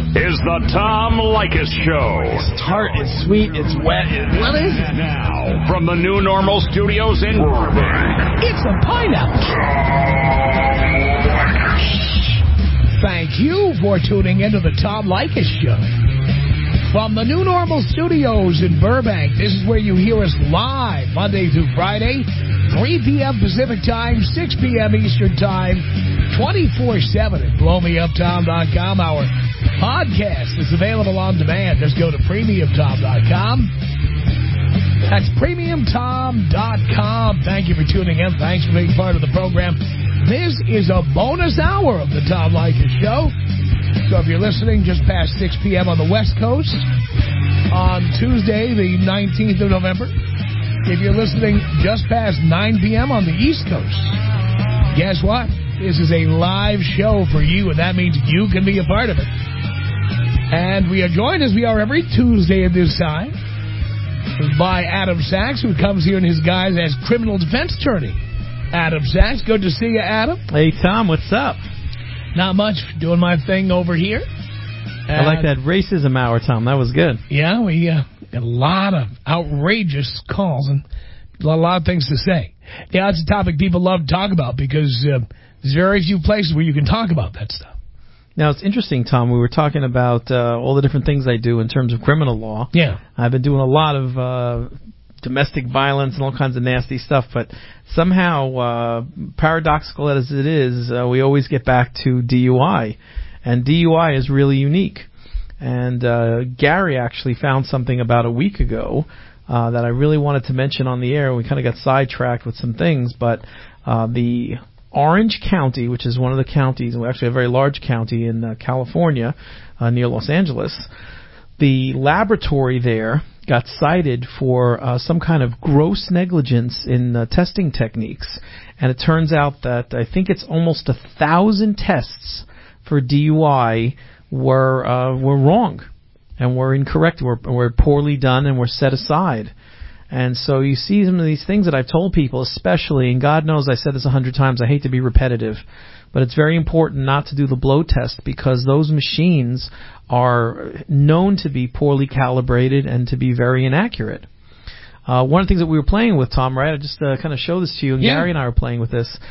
is the Tom Leykis Show. It's tart, it's sweet, it's wet. What is it? Now, from the New Normal Studios in Burbank, it's a pineapple. Thank you for tuning into the Tom Leykis Show. From the New Normal Studios in Burbank, this is where you hear us live Monday through Friday, 3 p.m. Pacific Time, 6 p.m. Eastern Time, 24/7 at blowmeuptom.com. Our podcast is available on demand. Just go to premiumtom.com. That's premiumtom.com. Thank you for tuning in. Thanks for being part of the program. This is a bonus hour of the Tom Leykis Show. So if you're listening just past 6 p.m. on the West Coast on Tuesday, the 19th of November, if you're listening just past 9 p.m. on the East Coast, guess what? This is a live show for you, and that means you can be a part of it. And we are joined, as we are every Tuesday at this time, by Adam Sachs, who comes here in his guise as criminal defense attorney. Adam Sachs, good to see you, Adam. Hey, Tom, what's up? Not much, doing my thing over here. I like that racism hour, Tom. That was good. Yeah, we got a lot of outrageous calls and a lot of things to say. Yeah, it's a topic people love to talk about because there's very few places where you can talk about that stuff. Now, it's interesting, Tom. We were talking about all the different things I do in terms of criminal law. Yeah. I've been doing a lot of domestic violence and all kinds of nasty stuff, but somehow, paradoxical as it is, we always get back to DUI. And DUI is really unique. And Gary actually found something about a week ago that I really wanted to mention on the air. We kind of got sidetracked with some things, but the Orange County, which is one of the counties, actually a very large county in California, near Los Angeles, the laboratory there got cited for some kind of gross negligence in testing techniques. And it turns out that I think it's almost 1,000 tests for DUI were wrong and were incorrect, were poorly done, and were set aside. And so you see some of these things that I've told people, especially, and God knows I said this 100 times, I hate to be repetitive, but it's very important not to do the blow test because those machines are known to be poorly calibrated and to be very inaccurate. One of the things that we were playing with, Tom, right? I just kind of show this to you, and yeah. Gary and I were playing with this.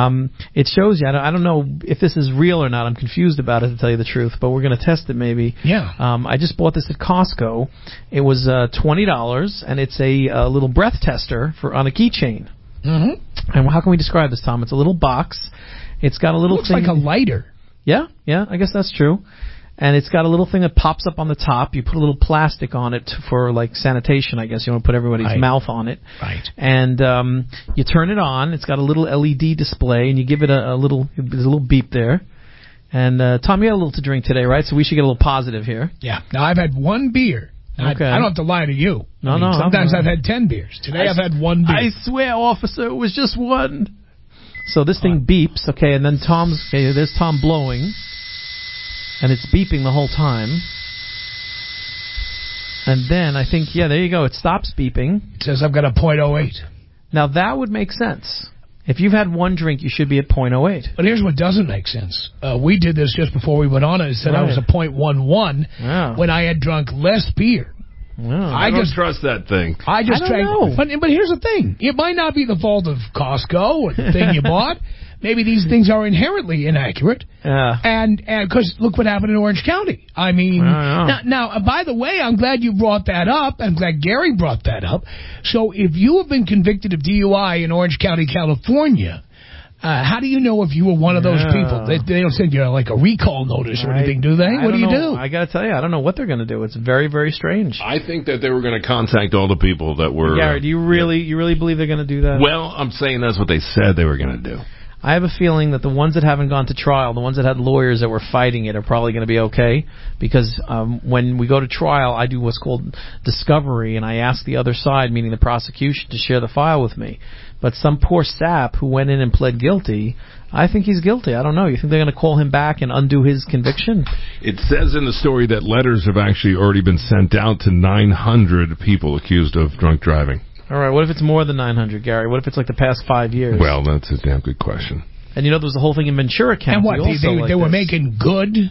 It shows you, I don't know if this is real or not. I'm confused about it, to tell you the truth, but we're going to test it maybe. Yeah. I just bought this at Costco. It was $20, and it's a little breath tester on a keychain. Mm-hmm. And how can we describe this, Tom? It's a little box. It's got a little looks thing. Like a lighter. Yeah, I guess that's true. And it's got a little thing that pops up on the top. You put a little plastic on it for, like, sanitation, I guess. You want to put everybody's mouth on it. Right. And you turn it on. It's got a little LED display, and you give it there's a little beep there. And, Tom, you had a little to drink today, right? So we should get a little positive here. Yeah. Now, I've had one beer. Okay. I don't have to lie to you. No. Sometimes I've had 10 beers. Today I've had one beer. I swear, officer, it was just one. So this thing beeps, okay, and then there's Tom blowing. And it's beeping the whole time. And then I think, there you go. It stops beeping. It says I've got a .08. Now, that would make sense. If you've had one drink, you should be at .08. But here's what doesn't make sense. We did this just before we went on. It said I was a .11 when I had drunk less beer. Wow. I don't trust that thing. I don't know. But here's the thing. It might not be the fault of Costco or the thing you bought. Maybe these things are inherently inaccurate. And because look what happened in Orange County. I mean, now, by the way, I'm glad you brought that up. I'm glad Gary brought that up. So if you have been convicted of DUI in Orange County, California, how do you know if you were one of those people? They don't send you like a recall notice or anything, do they? What do you do? I got to tell you, I don't know what they're going to do. It's very, very strange. I think that they were going to contact all the people that were... Gary, do you really believe they're going to do that? Well, I'm saying that's what they said they were going to do. I have a feeling that the ones that haven't gone to trial, the ones that had lawyers that were fighting it, are probably going to be okay. Because when we go to trial, I do what's called discovery, and I ask the other side, meaning the prosecution, to share the file with me. But some poor sap who went in and pled guilty, I think he's guilty. I don't know. You think they're going to call him back and undo his conviction? It says in the story that letters have actually already been sent out to 900 people accused of drunk driving. All right, what if it's more than 900, Gary? What if it's like the past 5 years? Well, that's a damn good question. And there was the whole thing in Ventura County. And what, they were making good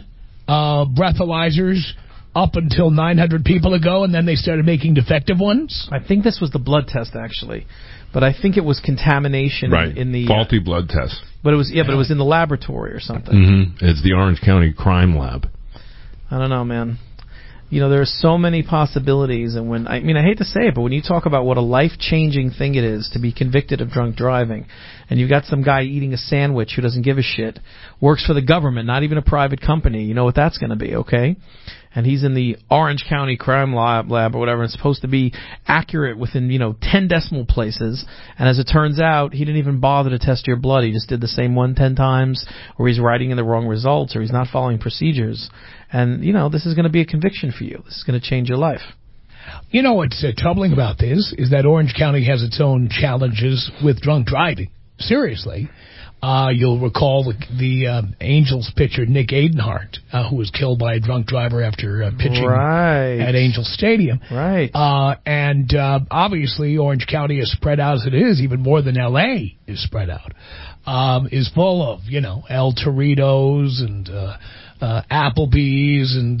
breathalyzers up until 900 people ago, and then they started making defective ones? I think this was the blood test, actually. But I think it was contamination in the... faulty blood test. But it was but it was in the laboratory or something. Mm-hmm. It's the Orange County Crime Lab. I don't know, man. You know, there are so many possibilities, and when I hate to say it, but when you talk about what a life-changing thing it is to be convicted of drunk driving, and you've got some guy eating a sandwich who doesn't give a shit, works for the government, not even a private company, you know what that's going to be, okay? And he's in the Orange County Crime Lab or whatever, and it's supposed to be accurate within, 10 decimal places, and as it turns out, he didn't even bother to test your blood. He just did the same one 10 times, or he's writing in the wrong results, or he's not following procedures. And, this is going to be a conviction for you. This is going to change your life. You know what's troubling about this is that Orange County has its own challenges with drunk driving. Seriously. You'll recall the Angels pitcher Nick Adenhart, who was killed by a drunk driver after pitching at Angel Stadium. Right. And obviously Orange County is spread out as it is, even more than L.A. is spread out, is full of, El Torritos and Applebee's and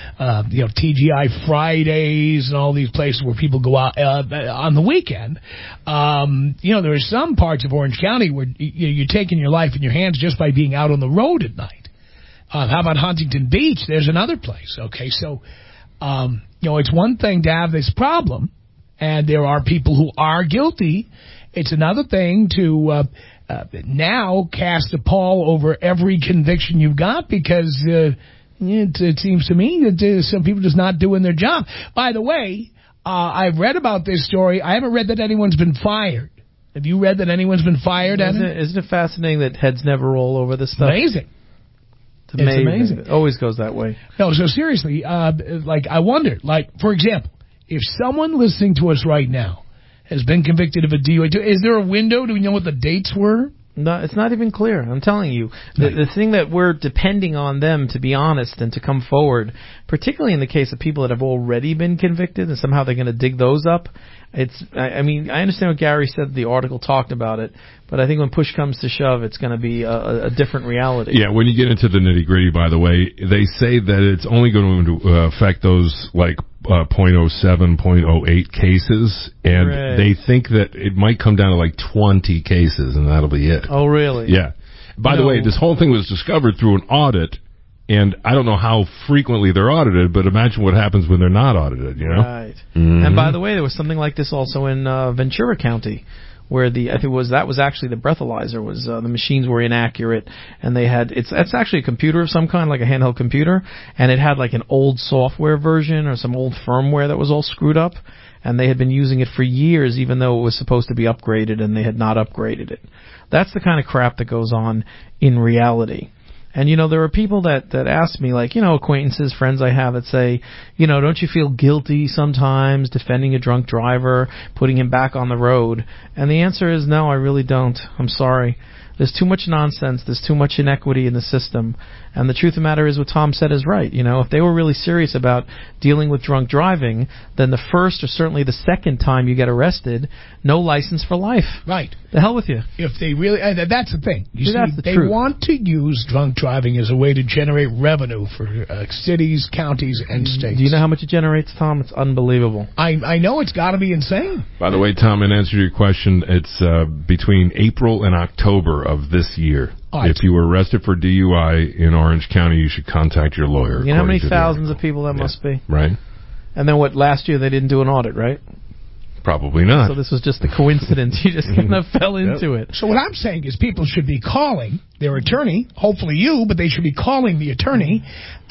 TGI Fridays and all these places where people go out on the weekend. There are some parts of Orange County where you're taking your life in your hands just by being out on the road at night. How about Huntington Beach? There's another place. Okay, so it's one thing to have this problem, and there are people who are guilty. It's another thing to now cast a pall over every conviction you've got because it seems to me that some people are just not doing their job. By the way, I've read about this story. I haven't read that anyone's been fired. Have you read that anyone's been fired? Isn't it fascinating that heads never roll over this stuff? Amazing. It's amazing. It always goes that way. No, so seriously, I wonder, for example, if someone listening to us right now has been convicted of a DUI. Is there a window? Do we know what the dates were? No, it's not even clear. I'm telling you. The thing that we're depending on them to be honest and to come forward, particularly in the case of people that have already been convicted and somehow they're going to dig those up. I understand what Gary said, the article talked about it, but I think when push comes to shove, it's going to be a different reality. Yeah, when you get into the nitty-gritty, by the way, they say that it's only going to affect those, 0.07, 0.08 cases, and they think that it might come down to 20 cases, and that'll be it. Oh, really? Yeah. By the way, this whole thing was discovered through an audit, and I don't know how frequently they're audited, but imagine what happens when they're not audited, Right. Mm-hmm. And by the way, there was something like this also in Ventura County, where that was actually the breathalyzer was the machines were inaccurate, and they had it's actually a computer of some kind, like a handheld computer, and it had an old software version or some old firmware that was all screwed up, and they had been using it for years, even though it was supposed to be upgraded, and they had not upgraded it. That's the kind of crap that goes on in reality. And, there are people that ask me, acquaintances, friends I have that say, don't you feel guilty sometimes defending a drunk driver, putting him back on the road? And the answer is no, I really don't. I'm sorry. There's too much nonsense. There's too much inequity in the system. And the truth of the matter is what Tom said is right. If they were really serious about dealing with drunk driving, then the first or certainly the second time you get arrested, no license for life. Right. The hell with you. If they really, that's the thing. That's the they truth. Want to use drunk driving as a way to generate revenue for cities, counties, and states. Do you know how much it generates, Tom? It's unbelievable. I know it's got to be insane. By the way, Tom, in answer to your question, it's between April and October of this year. Right. If you were arrested for DUI in Orange County, you should contact your lawyer. You know how many thousands of people that must be? Right. And then last year they didn't do an audit, right? Probably not. So this was just a coincidence. You just kind of fell into it. So what I'm saying is people should be calling their attorney, hopefully you, but they should be calling the attorney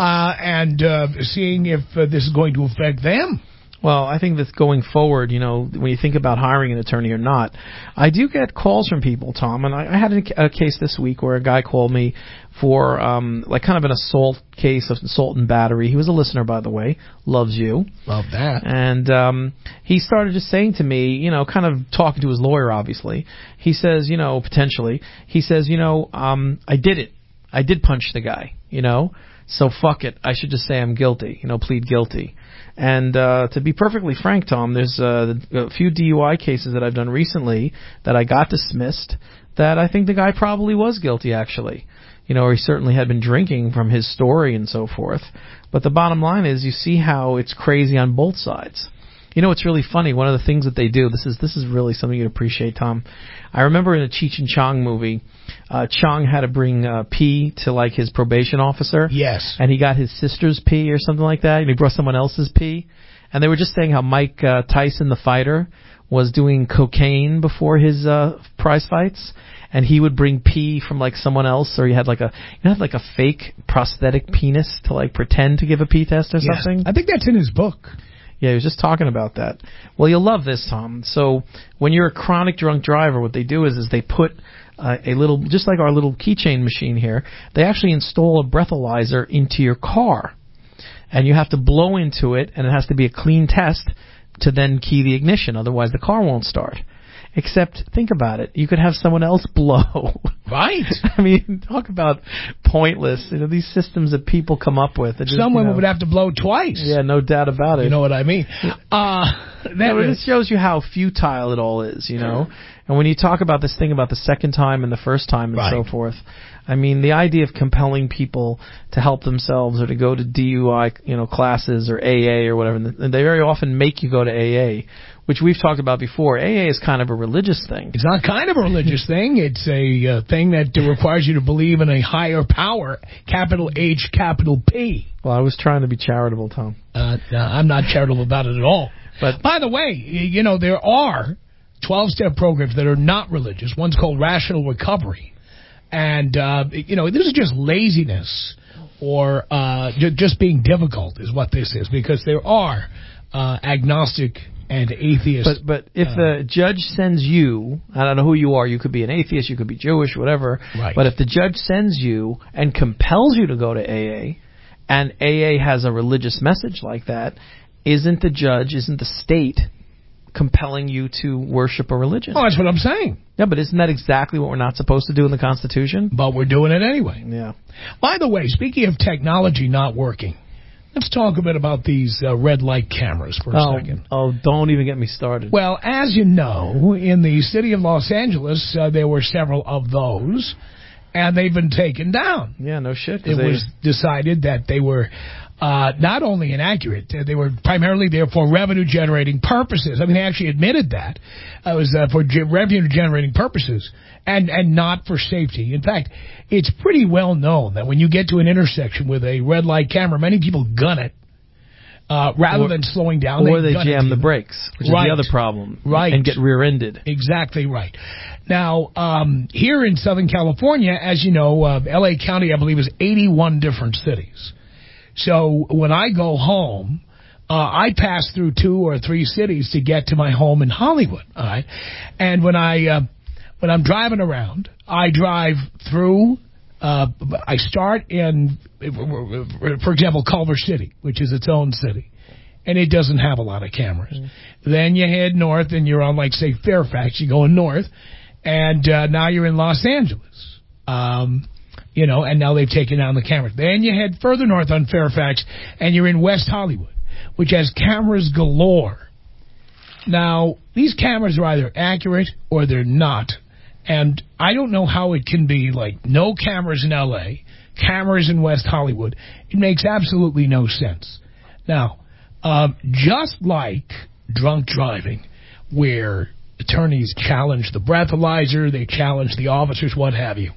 and seeing if this is going to affect them. Well, I think that going forward, when you think about hiring an attorney or not, I do get calls from people, Tom, and I had a case this week where a guy called me for kind of an assault case of assault and battery. He was a listener, by the way. Loves you. Love that. And he started just saying to me, kind of talking to his lawyer, obviously. He says, potentially, he says, I did it. I did punch the guy, so fuck it. I should just say I'm guilty, plead guilty. And to be perfectly frank, Tom, there's a few DUI cases that I've done recently that I got dismissed that I think the guy probably was guilty, actually. or he certainly had been drinking from his story and so forth. But the bottom line is, you see how it's crazy on both sides. It's really funny. One of the things that they do, this is really something you'd appreciate, Tom. I remember in a Cheech and Chong movie, Chong had to bring pee to like his probation officer. Yes. And he got his sister's pee or something like that, and he brought someone else's pee. And they were just saying how Mike Tyson, the fighter, was doing cocaine before his prize fights, and he would bring pee from like someone else, or he had like a fake prosthetic penis to like pretend to give a pee test or something. I think that's in his book. Yeah, he was just talking about that. Well, you'll love this, Tom. So when you're a chronic drunk driver, what they do is they put a little, just like our little keychain machine here, they actually install a breathalyzer into your car. And you have to blow into it, and it has to be a clean test to then key the ignition. Otherwise, the car won't start. Except, think about it. You could have someone else blow. Right. I mean, talk about pointless. These systems that people come up with. Just, some women would have to blow twice. Yeah, no doubt about it. You know what I mean? This shows you how futile it all is, And when you talk about this thing about the second time and the first time and so forth, I mean, the idea of compelling people to help themselves or to go to DUI, classes or AA or whatever, and they very often make you go to AA, which we've talked about before. AA is kind of a religious thing. It's not kind of a religious thing. It's a thing that requires you to believe in a higher power, capital H, capital P. Well, I was trying to be charitable, Tom. I'm not charitable about it at all. But by the way, there are 12-step programs that are not religious. One's called Rational Recovery. And, this is just laziness or just being difficult is what this is, because there are agnostic and atheist. But if the judge sends you, I don't know who you are, you could be an atheist, you could be Jewish, whatever. Right. But if the judge sends you and compels you to go to AA, and AA has a religious message like that, isn't the state compelling you to worship a religion? Oh, that's what I'm saying. Yeah, but isn't that exactly what we're not supposed to do in the Constitution? But we're doing it anyway. Yeah. By the way, speaking of technology not working, let's talk a bit about these red light cameras for a second. Oh, don't even get me started. Well, as you know, in the city of Los Angeles, there were several of those, and they've been taken down. Yeah, no shit. It was decided that they were not only inaccurate, they were primarily there for revenue-generating purposes. I mean, they actually admitted that. It was for revenue-generating purposes and not for safety. In fact, it's pretty well known that when you get to an intersection with a red light camera, many people gun it rather than slowing down. Or they jam the brakes, which is the other problem. Right. And get rear-ended. Exactly right. Now, here in Southern California, as you know, L.A. County, I believe, is 81 different cities. So when I go home, I pass through 2 or 3 cities to get to my home in Hollywood. All right, and when I'm driving around, I drive through. I start in, for example, Culver City, which is its own city, and it doesn't have a lot of cameras. Then you head north, and you're on, like, say, Fairfax. You're going north, and now you're in Los Angeles. And now they've taken down the cameras. Then you head further north on Fairfax, and you're in West Hollywood, which has cameras galore. Now, these cameras are either accurate or they're not. And I don't know how it can be, like, no cameras in L.A., cameras in West Hollywood. It makes absolutely no sense. Now, just like drunk driving, where attorneys challenge the breathalyzer, they challenge the officers, what have you,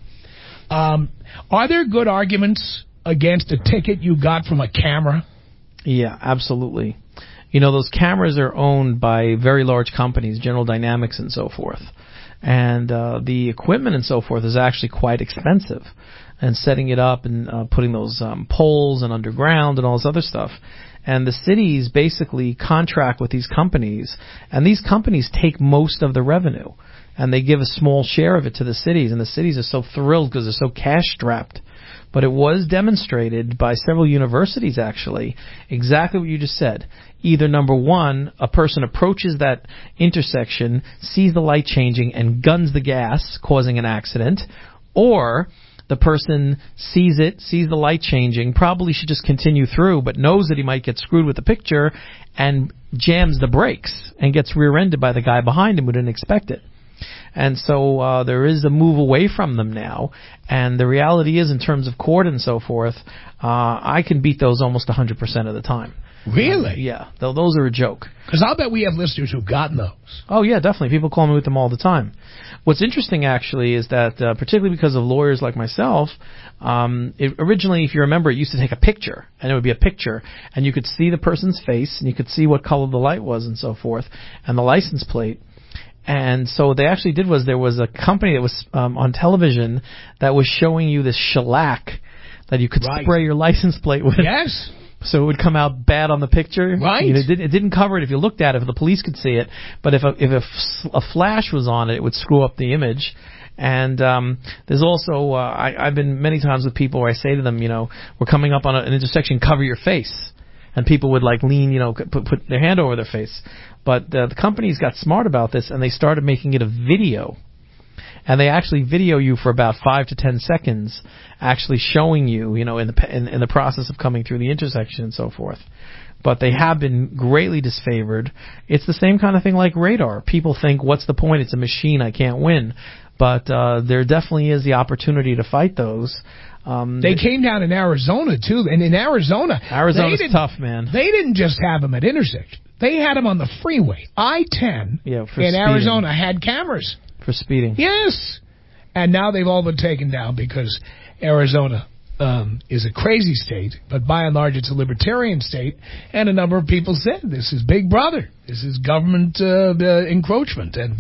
are there good arguments against a ticket you got from a camera? Yeah, absolutely. Those cameras are owned by very large companies, General Dynamics and so forth. And the equipment and so forth is actually quite expensive. And setting it up and putting those poles and underground and all this other stuff. And the cities basically contract with these companies, and these companies take most of the revenue. And they give a small share of it to the cities, and the cities are so thrilled because they're so cash-strapped. But it was demonstrated by several universities, actually, exactly what you just said. Either, number one, a person approaches that intersection, sees the light changing, and guns the gas, causing an accident, or the person sees the light changing, probably should just continue through, but knows that he might get screwed with the picture, and jams the brakes, and gets rear-ended by the guy behind him who didn't expect it. And so there is a move away from them now. And the reality is, in terms of court and so forth, I can beat those almost 100% of the time. Really? Yeah. Those are a joke. Because I'll bet we have listeners who've gotten those. Oh, yeah, definitely. People call me with them all the time. What's interesting, actually, is that particularly because of lawyers like myself, originally, if you remember, it used to take a picture, and it would be a picture, and you could see the person's face, and you could see what color the light was and so forth, and the license plate. And so what they actually did was there was a company that was on television that was showing you this shellac that you could spray your license plate with. Yes. So it would come out bad on the picture. Right. You know, it didn't cover it if you looked at it, if the police could see it. But if a flash was on it, it would screw up the image. And there's also, I've been many times with people where I say to them, you know, we're coming up on an intersection, cover your face. And people would like lean, you know, put their hand over their face. But the companies got smart about this, and they started making it a video. And they actually video you for about 5 to 10 seconds, actually showing you, you know, in the process of coming through the intersection and so forth. But they have been greatly disfavored. It's the same kind of thing like radar. People think, what's the point? It's a machine. I can't win. But there definitely is the opportunity to fight those. They came down in Arizona, too. And in Arizona's tough, man. They didn't just have them at intersections. They had them on the freeway. I-10 in speeding. Arizona had cameras. For speeding. Yes. And now they've all been taken down because Arizona is a crazy state, but by and large it's a libertarian state, and a number of people said this is Big Brother. This is government encroachment, and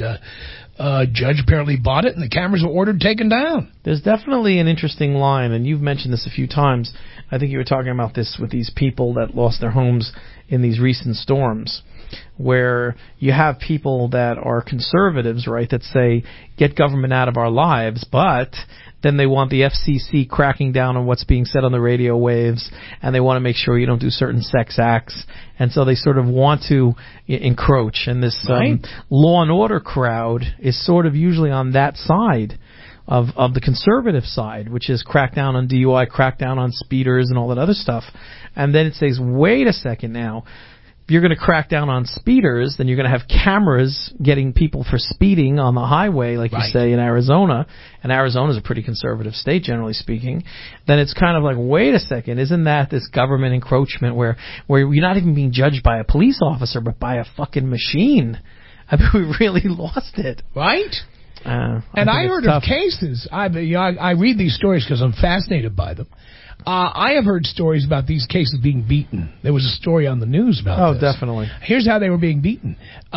judge apparently bought it, and the cameras were ordered taken down. There's definitely an interesting line, and you've mentioned this a few times. I think you were talking about this with these people that lost their homes in these recent storms, where you have people that are conservatives, right, that say, get government out of our lives, but then they want the FCC cracking down on what's being said on the radio waves, and they want to make sure you don't do certain sex acts, and so they sort of want to encroach, and this law and order crowd is sort of usually on that side of the conservative side, which is crack down on DUI, crack down on speeders and all that other stuff. And then it says, wait a second now, if you're going to crack down on speeders, then you're going to have cameras getting people for speeding on the highway, like you say, in Arizona. And Arizona's a pretty conservative state, generally speaking. Then it's kind of like, wait a second, isn't that this government encroachment where you're not even being judged by a police officer, but by a fucking machine? I mean, we really lost it. Right? And I heard of cases. I read these stories because I'm fascinated by them. I have heard stories about these cases being beaten. There was a story on the news about this. Oh, definitely. Here's how they were being beaten.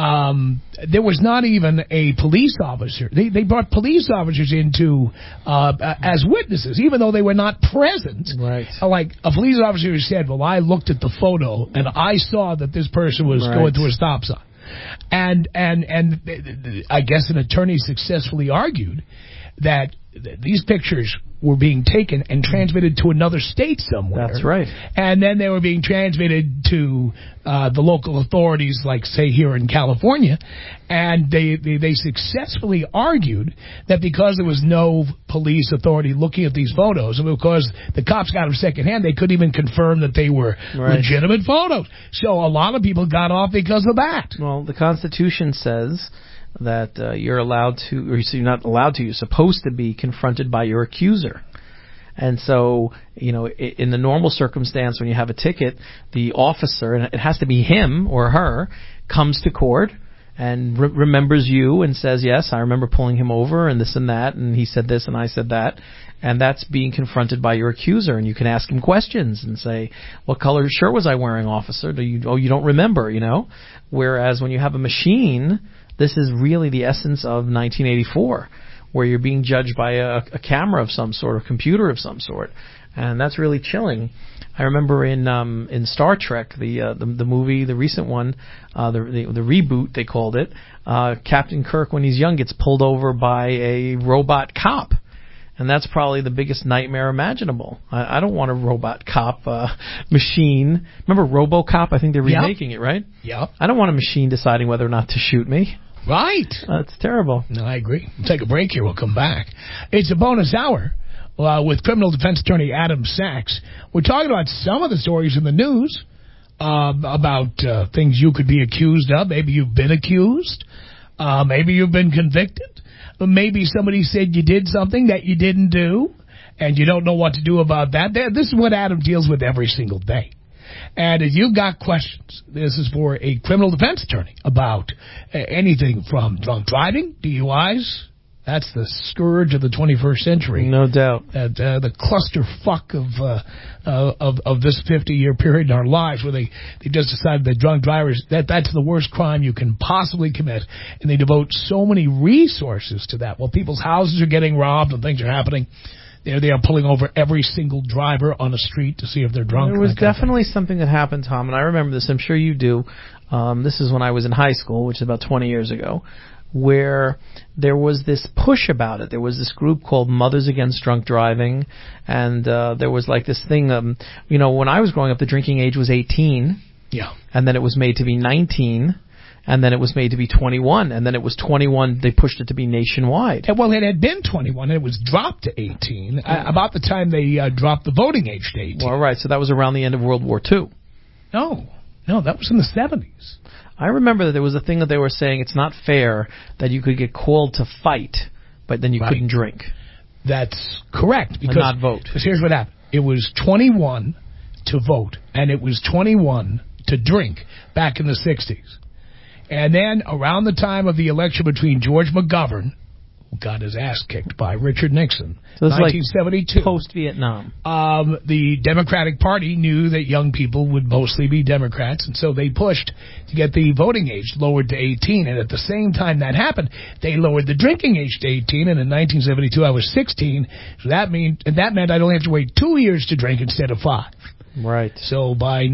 There was not even a police officer. They brought police officers into as witnesses, even though they were not present. Right. Like a police officer who said, well, I looked at the photo and I saw that this person was going through a stop sign. And I guess an attorney successfully argued that these pictures were being taken and transmitted to another state somewhere. That's right. And then they were being transmitted to the local authorities, like, say, here in California. And they successfully argued that because there was no police authority looking at these photos, and because the cops got them secondhand, they couldn't even confirm that they were legitimate photos. So a lot of people got off because of that. Well, the Constitution says that you're allowed to, or you're not allowed to, you're supposed to be confronted by your accuser. And so, you know, in the normal circumstance, when you have a ticket, the officer, and it has to be him or her, comes to court and remembers you and says, yes, I remember pulling him over and this and that, and he said this and I said that. And that's being confronted by your accuser, and you can ask him questions and say, what color shirt was I wearing, officer? You don't remember, you know? Whereas when you have a machine, this is really the essence of 1984, where you're being judged by a camera of some sort, or computer of some sort, and that's really chilling. I remember in Star Trek, the movie, the recent one, the reboot they called it, Captain Kirk, when he's young, gets pulled over by a robot cop. And that's probably the biggest nightmare imaginable. I don't want a robot cop machine. Remember RoboCop? I think they're remaking it, right? Yep. I don't want a machine deciding whether or not to shoot me. Right. That's terrible. No, I agree. We'll take a break here. We'll come back. It's a bonus hour with criminal defense attorney Adam Sachs. We're talking about some of the stories in the news about things you could be accused of. Maybe you've been accused. Maybe you've been convicted. maybe somebody said you did something that you didn't do, and you don't know what to do about that. This is what Adam deals with every single day. And if you've got questions, this is for a criminal defense attorney about anything from drunk driving, DUIs. That's the scourge of the 21st century. No doubt. The clusterfuck of this 50-year period in our lives where they just decided that drunk drivers, that's the worst crime you can possibly commit. And they devote so many resources to that. Well, people's houses are getting robbed and things are happening. They are pulling over every single driver on the street to see if they're drunk. There was definitely something that happened, Tom, and I remember this. I'm sure you do. This is when I was in high school, which is about 20 years ago, where there was this push about it. There was this group called Mothers Against Drunk Driving, and there was like this thing, when I was growing up, the drinking age was 18, and then it was made to be 19, and then it was made to be 21, and then it was 21, they pushed it to be nationwide. Well, it had been 21, and it was dropped to 18, about the time they dropped the voting age to 18. Well, right, so that was around the end of World War II. No, that was in the 70s. I remember that there was a thing that they were saying it's not fair that you could get called to fight, but then you couldn't drink. That's correct. And not vote. Because here's what happened. It was 21 to vote, and it was 21 to drink back in the 60s. And then around the time of the election between George McGovern, who got his ass kicked by Richard Nixon, so 1972. Like post-Vietnam. The Democratic Party knew that young people would mostly be Democrats, and so they pushed to get the voting age lowered to 18. And at the same time that happened, they lowered the drinking age to 18. And in 1972, I was 16. So that meant I'd only have to wait 2 years to drink instead of 5. Right. So by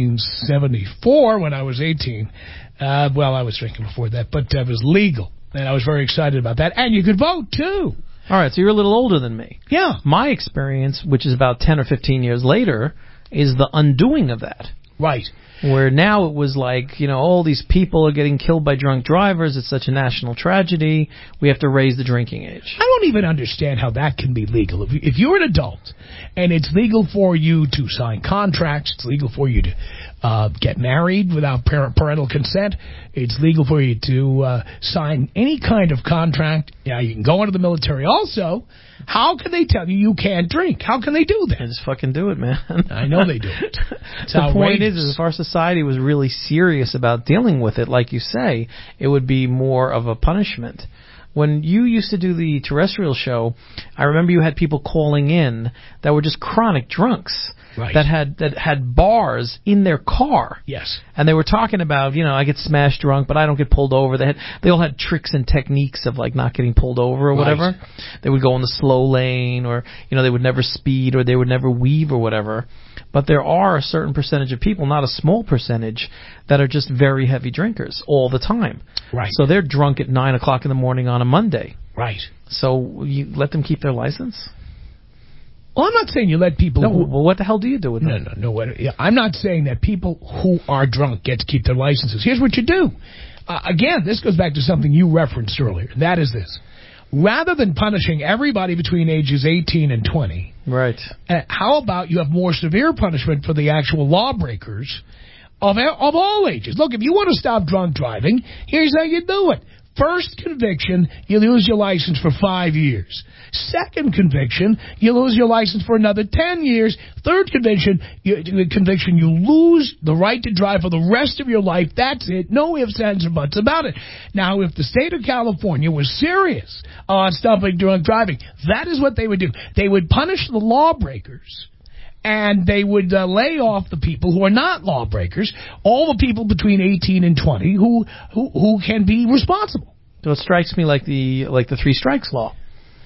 1974, when I was 18, I was drinking before that, but it was legal. And I was very excited about that. And you could vote, too. All right, so you're a little older than me. Yeah. My experience, which is about 10 or 15 years later, is the undoing of that. Right. Where now it was like, all these people are getting killed by drunk drivers. It's such a national tragedy. We have to raise the drinking age. I don't even understand how that can be legal. If you're an adult and it's legal for you to sign contracts, it's legal for you to get married without parental consent, it's legal for you to sign any kind of contract. Yeah, you can go into the military also. How can they tell you can't drink? How can they do that? They just fucking do it, man. I know they do it. The point is if our society was really serious about dealing with it, like you say, it would be more of a punishment. When you used to do the terrestrial show, I remember you had people calling in that were just chronic drunks. Right. That had bars in their car. Yes. And they were talking about, I get smashed drunk, but I don't get pulled over. They all had tricks and techniques of like not getting pulled over or whatever. Right. They would go in the slow lane, or they would never speed, or they would never weave or whatever. But there are a certain percentage of people, not a small percentage, that are just very heavy drinkers all the time. Right. So they're drunk at 9 o'clock in the morning on a Monday. Right. So you let them keep their license? Well, I'm not saying you let people... well, what the hell do you do with them? No. I'm not saying that people who are drunk get to keep their licenses. Here's what you do. Again, this goes back to something you referenced earlier. That is this. Rather than punishing everybody between ages 18 and 20... Right. How about you have more severe punishment for the actual lawbreakers of all ages? Look, if you want to stop drunk driving, here's how you do it. First conviction, you lose your license for 5 years. Second conviction, you lose your license for another 10 years. Third conviction, you lose the right to drive for the rest of your life. That's it. No ifs, ands, or buts about it. Now, if the state of California was serious on stopping drunk driving, that is what they would do. They would punish the lawbreakers. And they would lay off the people who are not lawbreakers, all the people between 18 and 20 who can be responsible. So it strikes me like the 3 strikes law.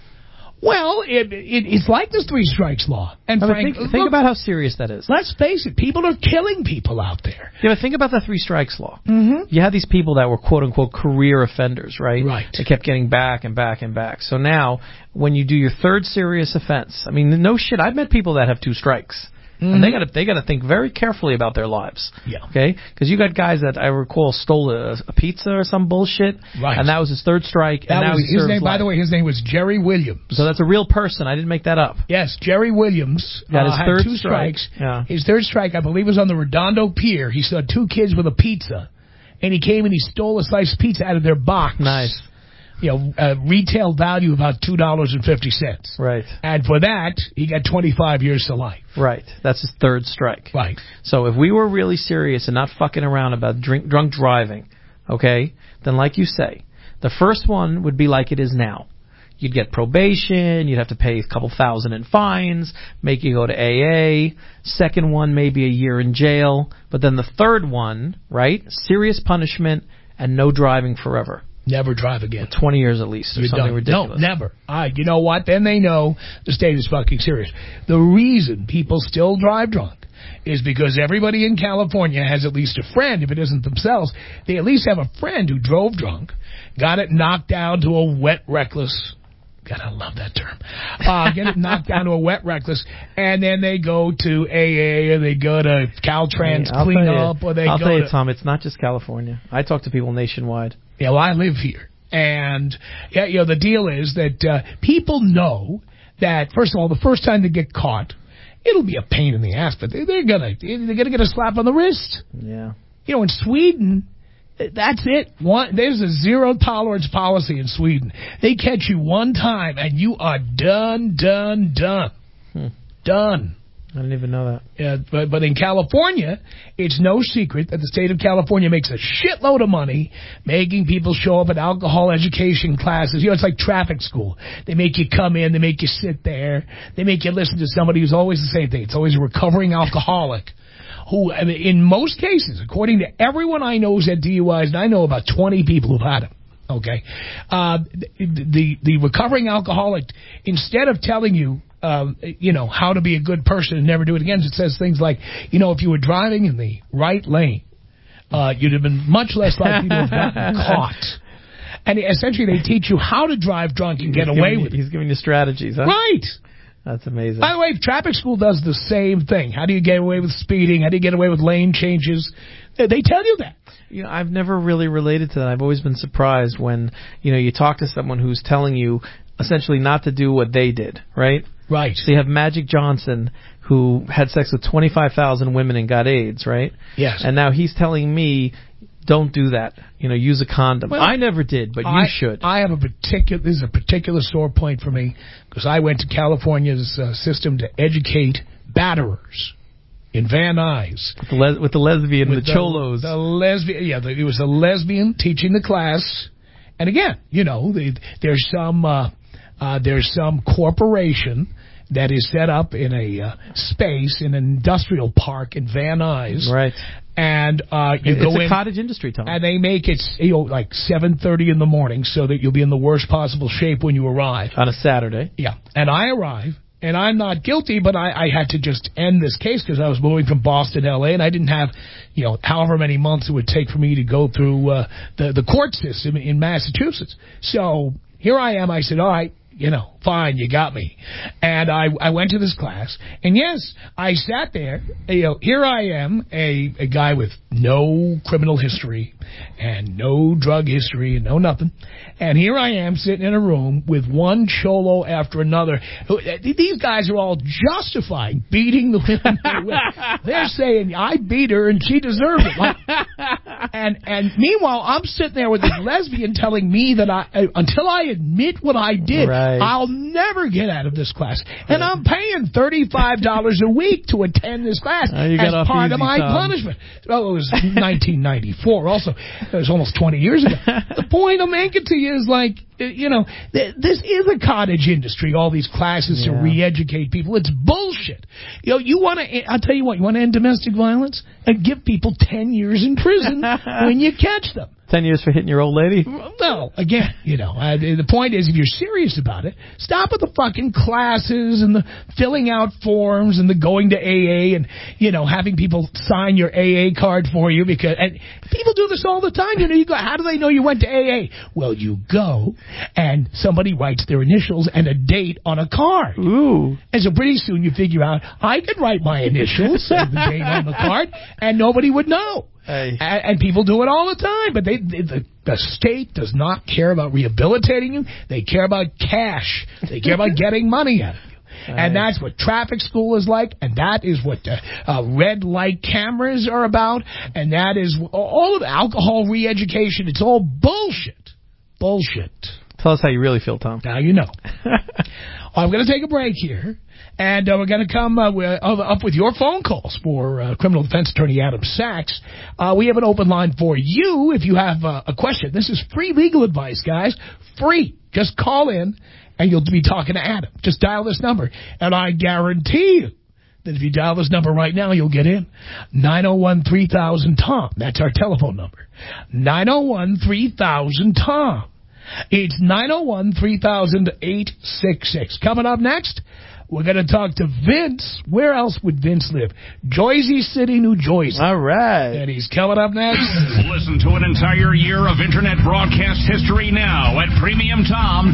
Well, it's like the 3 strikes law. And Frank, think about how serious that is. Let's face it, people are killing people out there. Yeah, but think about the 3 strikes law. Mm-hmm. You had these people that were quote-unquote career offenders, right? Right. They kept getting back and back and back. So now, when you do your 3rd serious offense, I mean, no shit, I've met people that have 2 strikes. Mm-hmm. And they got to think very carefully about their lives. Yeah. Okay? Because you got guys that I recall stole a pizza or some bullshit. Right. And that was his 3rd strike. That and now was he serves his name. life. By the way, his name was Jerry Williams. So that's a real person. I didn't make that up. Yes, Jerry Williams got his had 3rd 2 strikes. Yeah. His 3rd strike, I believe, was on the Redondo Pier. He saw 2 kids with a pizza, and he came and he stole a slice of pizza out of their box. Nice. retail value about $2.50. Right. And for that, he got 25 years to life. Right. That's his third strike. Right. So if we were really serious and not fucking around about drunk driving, okay, then like you say, the first one would be like it is now. You'd get probation, you'd have to pay a couple thousand in fines, make you go to AA. Second one, maybe a year in jail. But then the third one, right, serious punishment and no driving forever. Never drive again. 20 years at least, or something ridiculous. No, never. You know what? Then they know the state is fucking serious. The reason people still drive drunk is because everybody in California has at least a friend. If it isn't themselves, they at least have a friend who drove drunk, got it knocked down to a wet reckless. God, I love that term. Get it knocked down to a wet reckless, and then they go to AA, or they go to Caltrans cleanup, or I'll tell you, Tom, it's not just California. I talk to people nationwide. Yeah, well, I live here. And, the deal is that people know that, first of all, the first time they get caught, it'll be a pain in the ass, but they're gonna get a slap on the wrist. Yeah. In Sweden, that's it. There's a zero tolerance policy in Sweden. They catch you one time, and you are done. Done. I didn't even know that. Yeah, but in California, it's no secret that the state of California makes a shitload of money making people show up at alcohol education classes. It's like traffic school. They make you come in, they make you sit there, they make you listen to somebody who's always the same thing. It's always a recovering alcoholic who, in most cases, according to everyone I know who's had DUIs, and I know about 20 people who've had them, okay, the recovering alcoholic, instead of telling you, how to be a good person and never do it again, it says things like, if you were driving in the right lane, you'd have been much less likely to have gotten caught. And essentially they teach you how to drive drunk and get away with it. He's giving you strategies, huh? Right. That's amazing. By the way, traffic school does the same thing. How do you get away with speeding? How do you get away with lane changes? They tell you that. I've never really related to that. I've always been surprised when, you talk to someone who's telling you essentially not to do what they did, right? Right. So you have Magic Johnson, who had sex with 25,000 women and got AIDS, right? Yes. And now he's telling me, don't do that. Use a condom. Well, I never did, but you should. This is a particular sore point for me, because I went to California's system to educate batterers in Van Nuys. With the lesbian, the cholos. The lesbian, it was a lesbian teaching the class. And again, there's some corporation that is set up in a space in an industrial park in Van Nuys. Right. And it's a cottage industry, Tom. And they make it like 7:30 in the morning so that you'll be in the worst possible shape when you arrive. On a Saturday. Yeah. And I arrive, and I'm not guilty, but I had to just end this case because I was moving from Boston to L.A., and I didn't have, however many months it would take for me to go through the court system in Massachusetts. So here I am. I said, all right. Fine, you got me. And I went to this class, and yes, I sat there. Here I am, a guy with no criminal history and no drug history and no nothing. And here I am sitting in a room with one cholo after another. These guys are all justifying beating the women they're with. They're saying, I beat her and she deserved it. And meanwhile, I'm sitting there with this lesbian telling me that until I admit what I did, right, I'll never get out of this class. And I'm paying $35 a week to attend this class as part of my punishment. Well, it was 1994 also. It was almost 20 years ago. The point I'm making to you is this is a cottage industry, all these classes to re-educate people. It's bullshit. I'll tell you what, you want to end domestic violence? And give people 10 years in prison when you catch them. 10 years for hitting your old lady? No, again, the point is, if you're serious about it, stop with the fucking classes and the filling out forms and the going to AA and, having people sign your AA card for you, because and people do this all the time. You go, how do they know you went to AA? Well, you go and somebody writes their initials and a date on a card. Ooh. And so pretty soon you figure out, I could write my initials and the date on the card and nobody would know. Hey. And people do it all the time, but the state does not care about rehabilitating you. They care about cash. They care about getting money out of you. And that's what traffic school is like, and that is what red light cameras are about, and that is all of alcohol re-education. It's all bullshit. Bullshit. Tell us how you really feel, Tom. Now you know. I'm going to take a break here, and we're going to come up with your phone calls for criminal defense attorney Adam Sachs. We have an open line for you if you have a question. This is free legal advice, guys. Free. Just call in, and you'll be talking to Adam. Just dial this number, and I guarantee you that if you dial this number right now, you'll get in. 901-3000-TOM. That's our telephone number. 901-3000-TOM. It's 901-3000-866. Coming up next, we're going to talk to Vince. Where else would Vince live? Jersey City, New Jersey. All right. And he's coming up next. Listen to an entire year of Internet broadcast history now at PremiumTom.com.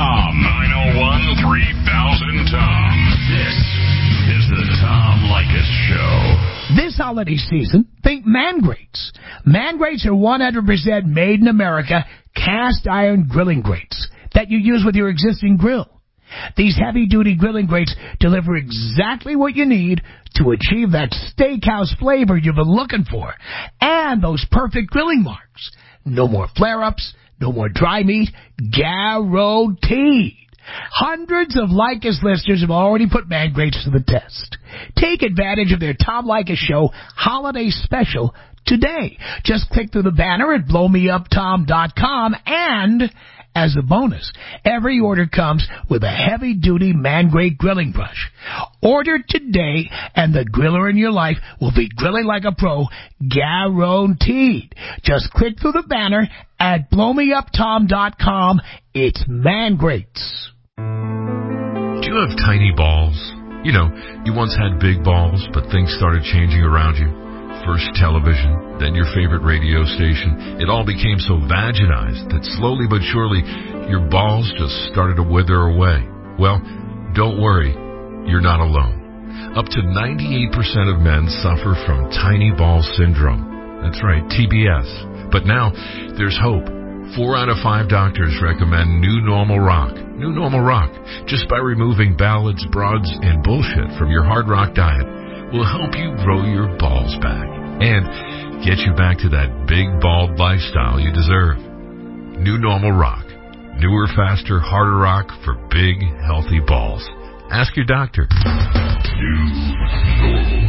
901-3000-TOM. This is the Tom Leykis Show. This holiday season, think Man Grates. Man Grates are 100% made in America cast iron grilling grates that you use with your existing grill. These heavy-duty grilling grates deliver exactly what you need to achieve that steakhouse flavor you've been looking for and those perfect grilling marks. No more flare-ups, no more dry meat, guaranteed. Hundreds of Leykis listeners have already put Man Grates to the test. Take advantage of their Tom Leykis Show holiday special today. Just click through the banner at blowmeuptom.com, and as a bonus, every order comes with a heavy-duty Man Grate grilling brush. Order today, and the griller in your life will be grilling like a pro, guaranteed. Just click through the banner at blowmeuptom.com. It's Man Grates. Do you have tiny balls? You know, you once had big balls, but things started changing around you. First television, then your favorite radio station. It all became so vaginized that slowly but surely your balls just started to wither away. Well, don't worry, you're not alone. Up to 98% of men suffer from tiny ball syndrome. That's right, TBS. But now there's hope. 4 out of 5 doctors recommend New Normal Rock. New Normal Rock, just by removing ballads, broads, and bullshit from your hard rock diet, will help you grow your balls back and get you back to that big, bald lifestyle you deserve. New Normal Rock. Newer, faster, harder rock for big, healthy balls. Ask your doctor. New Normal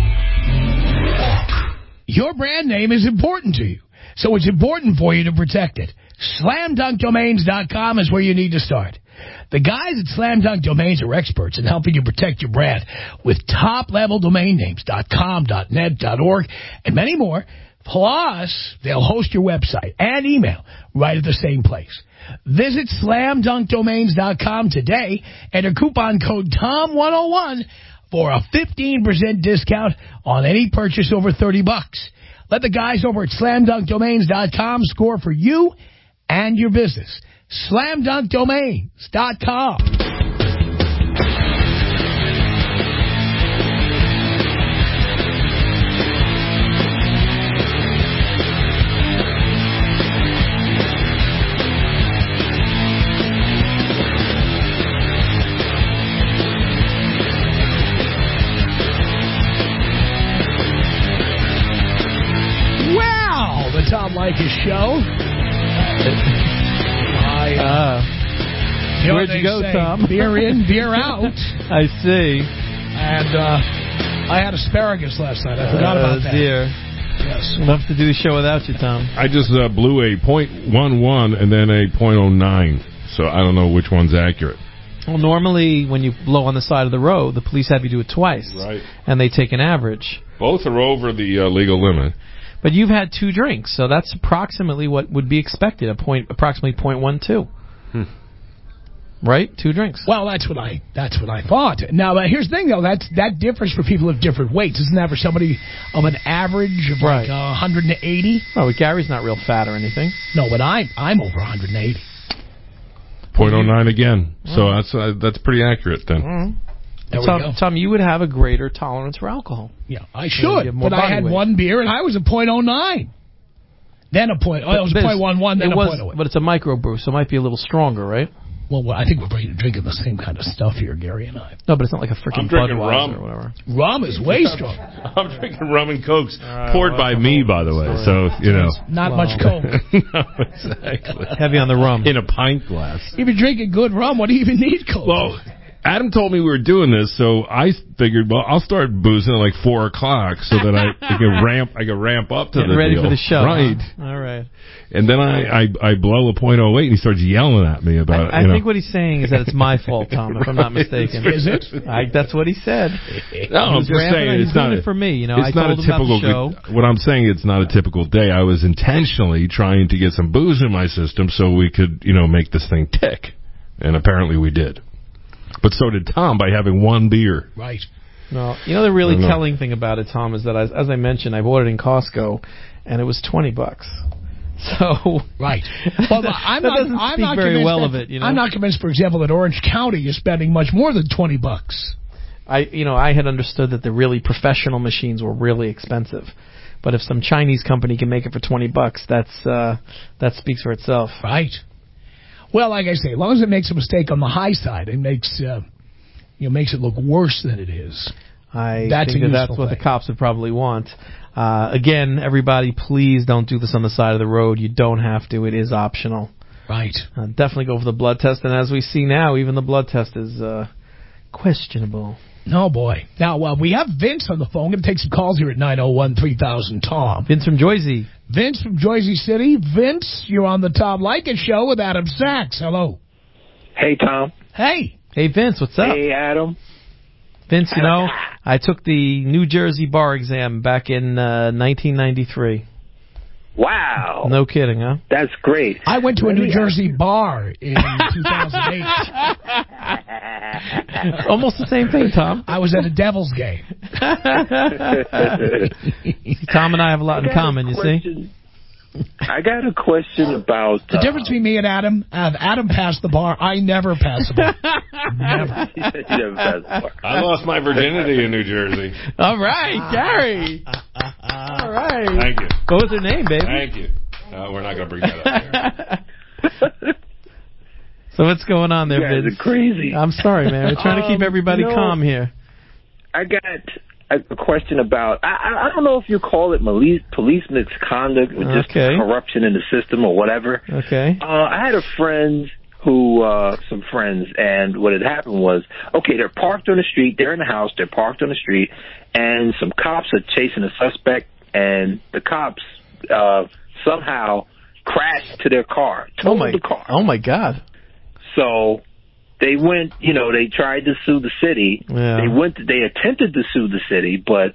Rock. Your brand name is important to you, so it's important for you to protect it. SlamDunkDomains.com is where you need to start. The guys at Slam Dunk Domains are experts in helping you protect your brand with top-level domain names, .com, .net, .org, and many more. Plus, they'll host your website and email right at the same place. Visit SlamDunkDomains.com today, enter coupon code TOM101 for a 15% discount on any purchase over $30. Let the guys over at SlamDunkDomains.com score for you and your business. SlamDunkDomains.com. Wow, the Tom Leykis Show. Where'd you go, Tom? Beer in, beer out. I see. And I had asparagus last night. I forgot about that. Dear. Yes. We'll have to do the show without you, Tom. I just blew a .11 and then a .09, so I don't know which one's accurate. Well, normally when you blow on the side of the road, the police have you do it twice. Right. And they take an average. Both are over the legal limit. But you've had 2 drinks, so that's approximately what would be expected, approximately .12. Right? 2 drinks. Well, that's what I thought. Now, here's the thing, though. That differs for people of different weights. Isn't that for somebody of an average of like 180? Well, but Gary's not real fat or anything. No, but I'm over 180. .09 again. So that's pretty accurate then. There we go. Tom, you would have a greater tolerance for alcohol. Yeah, I should. But I had one beer, and I was a .09. Then a point. Oh, it was a .11, then a .08. But it's a microbrew, so it might be a little stronger, right? Well, I think we're drinking the same kind of stuff here, Gary and I. No, but it's not like a freaking Budweiser rum or whatever. Rum is way strong. I'm drinking rum and Cokes, poured by me, by the way. So, you know. Not much Coke. No, exactly. Heavy on the rum. In a pint glass. If you're drinking good rum, what do you even need Coke? Well, Adam told me we were doing this, so I figured, well, I'll start boozing at like 4 o'clock so that I can ramp up to the ready deal. for the show. Right. Huh? All right. And then I blow a .08 and he starts yelling at me about I think what he's saying is that it's my fault, Tom, if I'm not mistaken. Is it? That's what he said. No, I'm just saying it's not for me. You know, it's I not told a him about the typical. show. What I'm saying, it's not a typical day. I was intentionally trying to get some booze in my system so we could, make this thing tick, and apparently we did. But so did Tom by having one beer. Right. No, the really telling thing about it, Tom, is that as I mentioned, I bought it in Costco, and it was $20. So right. Well, I'm not very convinced well that, of it. I'm not convinced, for example, that Orange County is spending much more than $20. I had understood that the really professional machines were really expensive, but if some Chinese company can make it for $20, that speaks for itself. Right. Well, like I say, as long as it makes a mistake on the high side, it makes it look worse than it is. That's what the cops would probably want. Again, everybody, please don't do this on the side of the road. You don't have to. It is optional. Right. Definitely go for the blood test. And as we see now, even the blood test is questionable. Oh, boy. Now, we have Vince on the phone. We're going to take some calls here at 901-3000-TOM. Vince from Jersey. Vince from Jersey City. Vince, you're on the Tom Leykis Show with Adam Sachs. Hello. Hey, Tom. Hey. Hey, Vince. What's up? Hey, Adam. Vince, I took the New Jersey bar exam back in 1993. Wow. No kidding, huh? That's great. I went to a New Jersey bar in 2008. Almost the same thing, Tom. I was at a Devils game. Tom and I have a lot in common, you see? I got a question about... The difference between me and Adam passed the bar. I never pass the bar. Never. You never passed the bar. I lost my virginity in New Jersey. All right, Gary. All right. Thank you. What was her name, baby? Thank you. We're not going to bring that up here. So what's going on there, Vince? You guys are crazy. I'm sorry, man. We're trying to keep everybody calm here. I got a question about, I don't know if you call it police misconduct or just corruption in the system or whatever. Okay. I had some friends, and what had happened was, they're parked on the street, they're in the house, they're parked on the street, and some cops are chasing a suspect, and the cops somehow crashed to their car, totaled the car. Oh, my God. So they went, they tried to sue the city. Yeah. They attempted to sue the city, but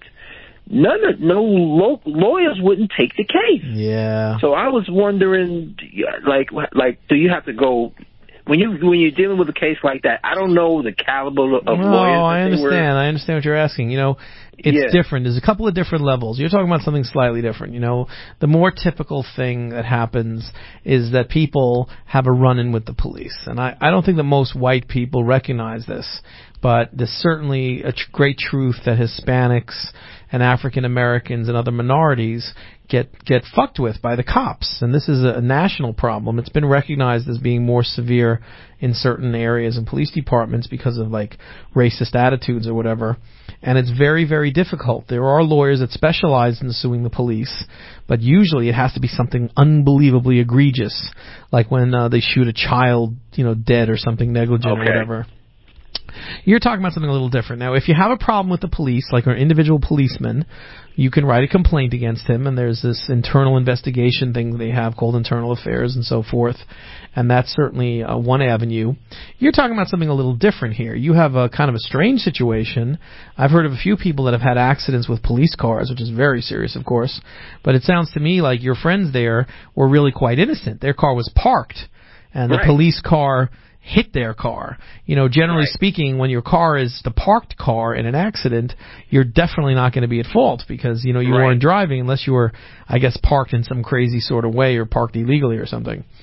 lawyers wouldn't take the case. Yeah. So I was wondering, do you have to go when you're dealing with a case like that? I don't know the caliber of lawyers. No, I understand. I understand what you're asking. It's different. There's a couple of different levels. You're talking about something slightly different. The more typical thing that happens is that people have a run-in with the police. And I don't think that most white people recognize this, but there's certainly a great truth that Hispanics and African Americans and other minorities get fucked with by the cops. And this is a national problem. It's been recognized as being more severe in certain areas and police departments because of racist attitudes or whatever. And it's very, very difficult. There are lawyers that specialize in suing the police, but usually it has to be something unbelievably egregious, like when they shoot a child, dead or something negligent or whatever. You're talking about something a little different. Now, if you have a problem with the police, like an individual policeman, you can write a complaint against him, and there's this internal investigation thing they have called internal affairs and so forth, and that's certainly one avenue. You're talking about something a little different here. You have a kind of a strange situation. I've heard of a few people that have had accidents with police cars, which is very serious, of course, but it sounds to me like your friends there were really quite innocent. Their car was parked, and the police car hit their car. Generally speaking, when your car is the parked car in an accident, you're definitely not going to be at fault because, you weren't driving unless you were, I guess, parked in some crazy sort of way or parked illegally or something.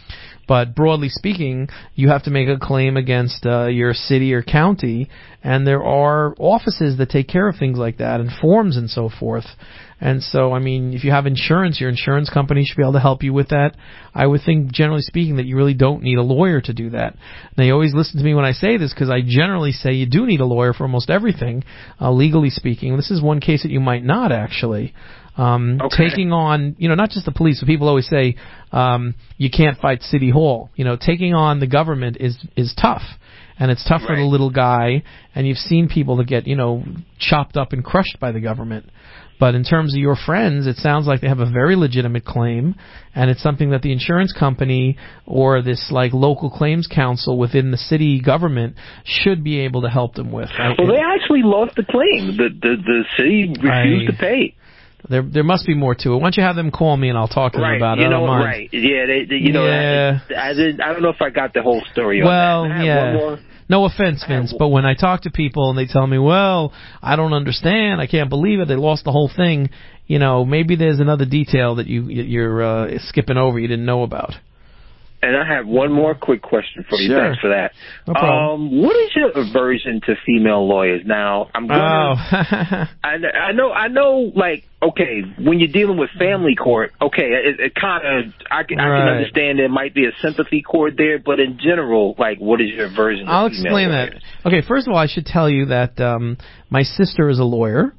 But broadly speaking, you have to make a claim against your city or county, and there are offices that take care of things like that, and forms and so forth. And so, I mean, if you have insurance, your insurance company should be able to help you with that. I would think, generally speaking, that you really don't need a lawyer to do that. And they always listen to me when I say this, because I generally say you do need a lawyer for almost everything, legally speaking. This is one case that you might not, actually. Taking on, not just the police, but people always say you can't fight City Hall. Taking on the government is tough. And it's tough for the little guy, and you've seen people that get, chopped up and crushed by the government. But in terms of your friends, it sounds like they have a very legitimate claim, and it's something that the insurance company or this local claims council within the city government should be able to help them with. Well, they actually lost the claim. The city refused to pay. There must be more to it. Why don't you have them call me and I'll talk to them about it? I don't mind. Right. Yeah. I don't know if I got the whole story on that. Well, yeah. No offense, Vince, but when I talk to people and they tell me, well, I don't understand, I can't believe it, they lost the whole thing, maybe there's another detail that you're skipping over you didn't know about. And I have one more quick question for you. Sure. Thanks for that. No problem. What is your aversion to female lawyers? Now, I'm going I know, okay, when you're dealing with family court, okay, it kind of, I can understand there might be a sympathy chord there, but in general, what is your aversion to female lawyers? I'll explain that. Okay, first of all, I should tell you that my sister is a lawyer,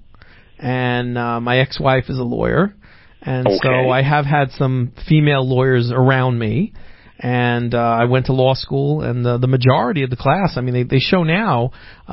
and my ex-wife is a lawyer, and so I have had some female lawyers around me. And I went to law school, and the majority of the class, I mean, they show now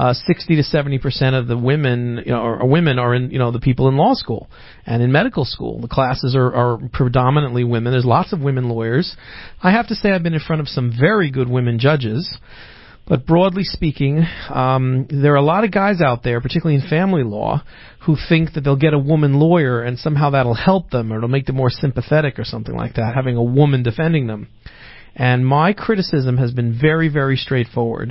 60 to 70% of the women, women are in, the people in law school and in medical school. The classes are predominantly women. There's lots of women lawyers. I have to say I've been in front of some very good women judges. But broadly speaking, there are a lot of guys out there, particularly in family law, who think that they'll get a woman lawyer and somehow that'll help them or it'll make them more sympathetic or something like that, having a woman defending them. And my criticism has been very, very straightforward.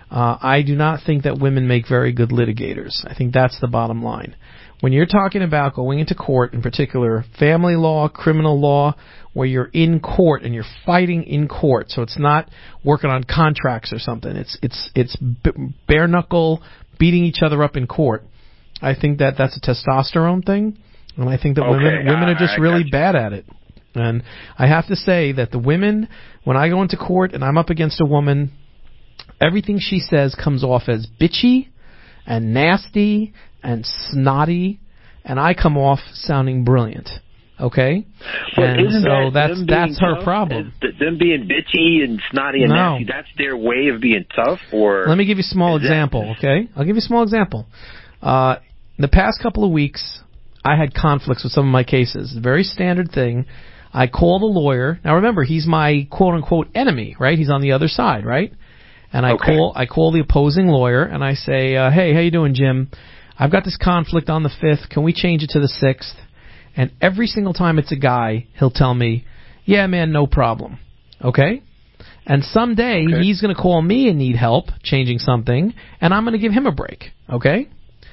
I do not think that women make very good litigators. I think that's the bottom line. When you're talking about going into court, in particular family law, criminal law, where you're in court and you're fighting in court, so it's not working on contracts or something. It's bare knuckle beating each other up in court. I think that's a testosterone thing, and I think that women are just really bad at it. And I have to say that the women, when I go into court and I'm up against a woman, everything she says comes off as bitchy and nasty and snotty, and I come off sounding brilliant. Okay? And so that's her problem. Them being bitchy and snotty and nasty, that's their way of being tough? Or let me give you a small example, okay? I'll give you a small example. In the past couple of weeks, I had conflicts with some of my cases. Very standard thing. I call the lawyer. Now remember, he's my quote-unquote enemy, right? He's on the other side, right? And I call the opposing lawyer, and I say, hey, how you doing, Jim? I've got this conflict on the 5th. Can we change it to the 6th? And every single time it's a guy, he'll tell me, yeah, man, no problem. Okay? And someday he's going to call me and need help changing something, and I'm going to give him a break. Okay?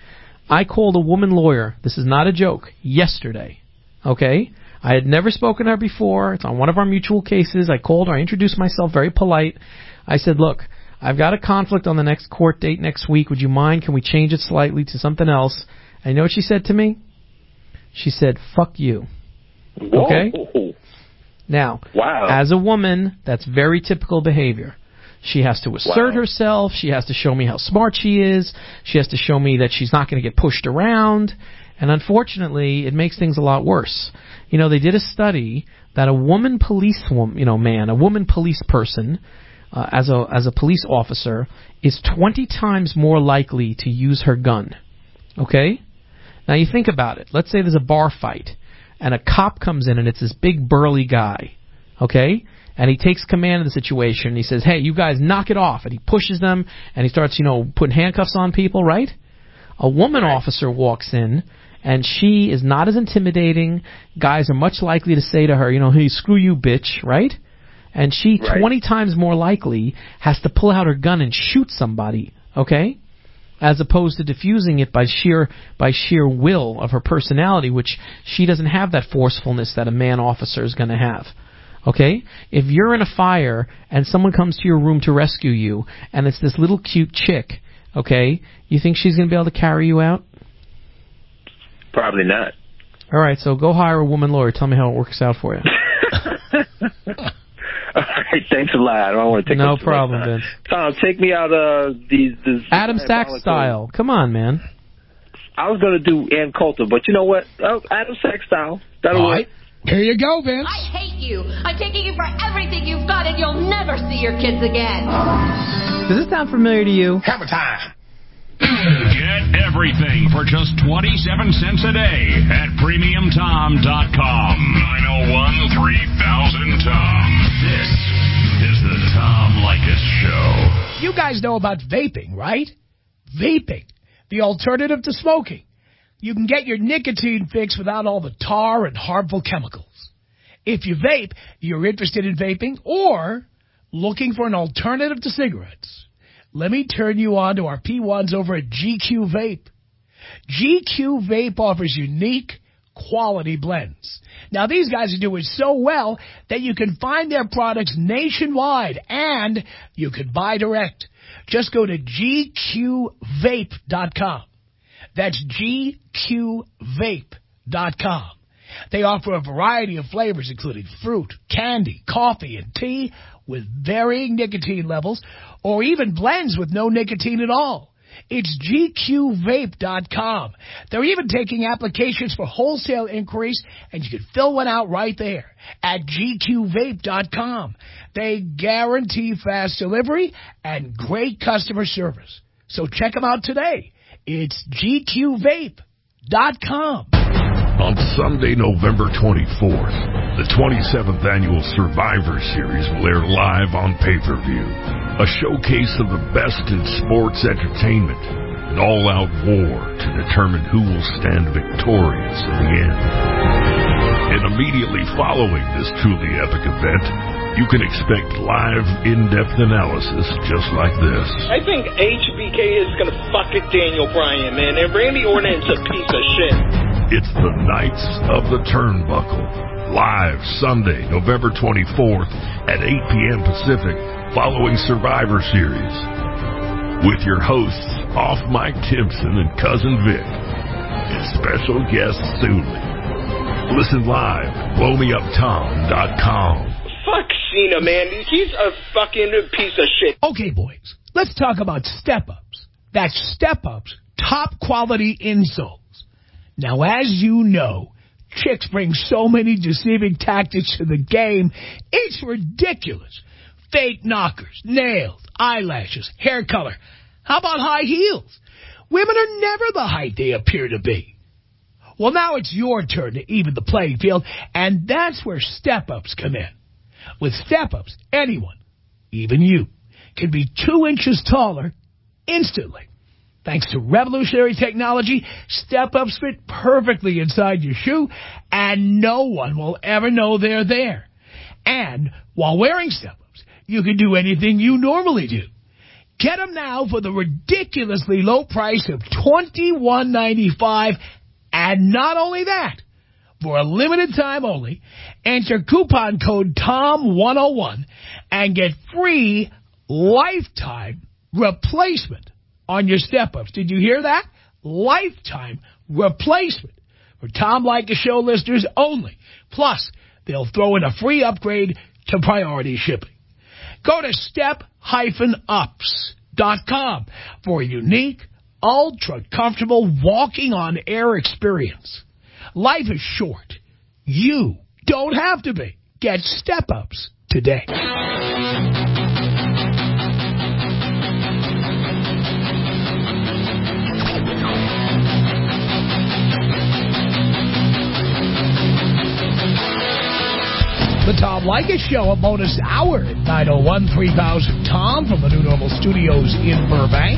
I called a woman lawyer. This is not a joke. Yesterday. Okay? I had never spoken to her before. It's on one of our mutual cases. I called her. I introduced myself, very polite. I said, look, I've got a conflict on the next court date next week. Would you mind? Can we change it slightly to something else? And you know what she said to me? She said, fuck you. Whoa. Okay? Now, as a woman, that's very typical behavior. She has to assert herself. She has to show me how smart she is. She has to show me that she's not going to get pushed around. And unfortunately, it makes things a lot worse. They did a study that a woman police a woman police person, as a police officer, is 20 times more likely to use her gun. Okay? Now you think about it. Let's say there's a bar fight, and a cop comes in, and it's this big burly guy. Okay? And he takes command of the situation, and he says, hey, you guys knock it off. And he pushes them, and he starts, putting handcuffs on people, right? A woman officer walks in, and she is not as intimidating. Guys are much likely to say to her, hey, screw you, bitch, right? And she, 20 times more likely, has to pull out her gun and shoot somebody, okay? As opposed to diffusing it by sheer will of her personality, which she doesn't have that forcefulness that a man officer is going to have. Okay? If you're in a fire and someone comes to your room to rescue you, and it's this little cute chick, okay, you think she's going to be able to carry you out? Probably not. All right, so go hire a woman lawyer. Tell me how it works out for you. All right, thanks a lot. I don't want to take no problem, Vince. Tom, take me out these Adam Sachs style. Come on, man. I was going to do Ann Coulter, but you know what? Adam Sachs style. That'll work. Here you go, Vince. I hate you. I'm taking you for everything you've got, and you'll never see your kids again. Does this sound familiar to you? Hammer time. Get everything for just 27 cents a day at PremiumTom.com. 901-3000-TOM. This is the Tom Leykis Show. You guys know about vaping, right? Vaping, the alternative to smoking. You can get your nicotine fix without all the tar and harmful chemicals. If you vape, you're interested in vaping or looking for an alternative to cigarettes, let me turn you on to our P1s over at GQ Vape. GQ Vape offers unique quality blends. Now, these guys are doing so well that you can find their products nationwide and you can buy direct. Just go to GQVape.com. That's GQVape.com. They offer a variety of flavors, including fruit, candy, coffee, and tea with varying nicotine levels, or even blends with no nicotine at all. It's GQVape.com. They're even taking applications for wholesale inquiries, and you can fill one out right there at GQVape.com. They guarantee fast delivery and great customer service. So check them out today. It's GQVape.com. On Sunday, November 24th, the 27th Annual Survivor Series will air live on pay-per-view. A showcase of the best in sports entertainment. An all-out war to determine who will stand victorious in the end. And immediately following this truly epic event, you can expect live, in-depth analysis just like this. I think HBK is going to fuck it Daniel Bryan, man. And Randy Orton is a piece of shit. It's the Knights of the Turnbuckle. Live Sunday, November 24th at 8 p.m. Pacific, following Survivor Series. With your hosts, Off Mike Timpson and Cousin Vic. And special guest Suli. Listen live, blowmeuptom.com. Fuck Cena, man. He's a fucking piece of shit. Okay, boys, let's talk about Step-Ups. That's Step-Ups, top quality insoles. Now, as you know, chicks bring so many deceiving tactics to the game, it's ridiculous. Fake knockers, nails, eyelashes, hair color. How about high heels? Women are never the height they appear to be. Well, now it's your turn to even the playing field, and that's where Step-Ups come in. With Step-Ups, anyone, even you, can be 2 inches taller instantly. Thanks to revolutionary technology, Step-Ups fit perfectly inside your shoe, and no one will ever know they're there. And while wearing Step-Ups, you can do anything you normally do. Get them now for the ridiculously low price of $21.95, and not only that, for a limited time only, enter coupon code TOM101 and get free lifetime replacement on your Step-Ups. Did you hear that? Lifetime replacement for Tom Leykis Show listeners only. Plus, they'll throw in a free upgrade to priority shipping. Go to step-ups.com for a unique, ultra-comfortable walking-on-air experience. Life is short. You don't have to be. Get Step-Ups today. The Tom Leykis Show, a bonus hour at 901-3000-TOM from the New Normal Studios in Burbank.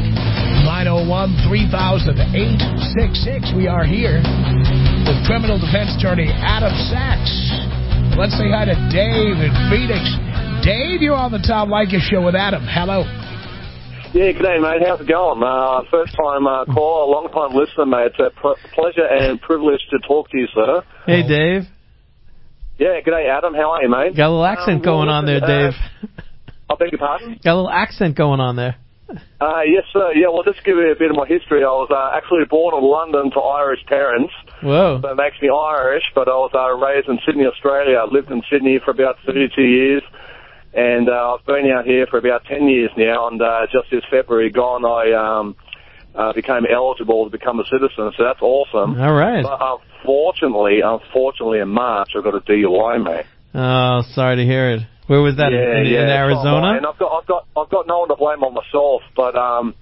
901-3000-866. We are here with criminal defense attorney Adam Sachs. Let's say hi to Dave in Phoenix. Dave, you're on the Tom Leykis Show with Adam. Hello. Yeah, good day, mate. How's it going? First time caller, long time listener, mate. It's a pleasure and privilege to talk to you, sir. Hey, Dave. Yeah, g'day, Adam. How are you, mate? Got a little accent going on there, Dave. I beg your pardon? Got a little accent going on there. Yes, sir. Yeah, well, just to give you a bit of my history, I was actually born in London to Irish parents. Whoa. So it makes me Irish, but I was raised in Sydney, Australia. I lived in Sydney for about 32 years, and I've been out here for about 10 years now, and just this February gone, I became eligible to become a citizen, so that's awesome. All right. But unfortunately, in March, I got a DUI, mate. Oh, sorry to hear it. Where was that? In Arizona? And I've got no one to blame on myself, but I've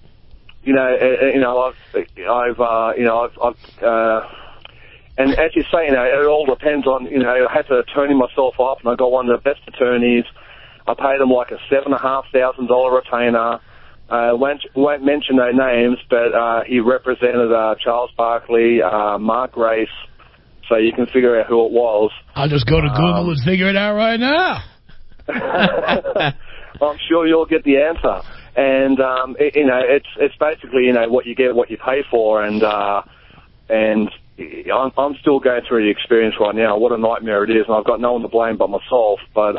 and as you say, it all depends on, I had to attorney myself off, and I got one of the best attorneys. I paid him like a $7,500 retainer. Won't mention no names, but he represented Charles Barkley, Mark Grace, so you can figure out who it was. I'll just go to Google and figure it out right now. I'm sure you'll get the answer. And it's basically what you get, what you pay for, and I'm still going through the experience right now. What a nightmare it is, and I've got no one to blame but myself. But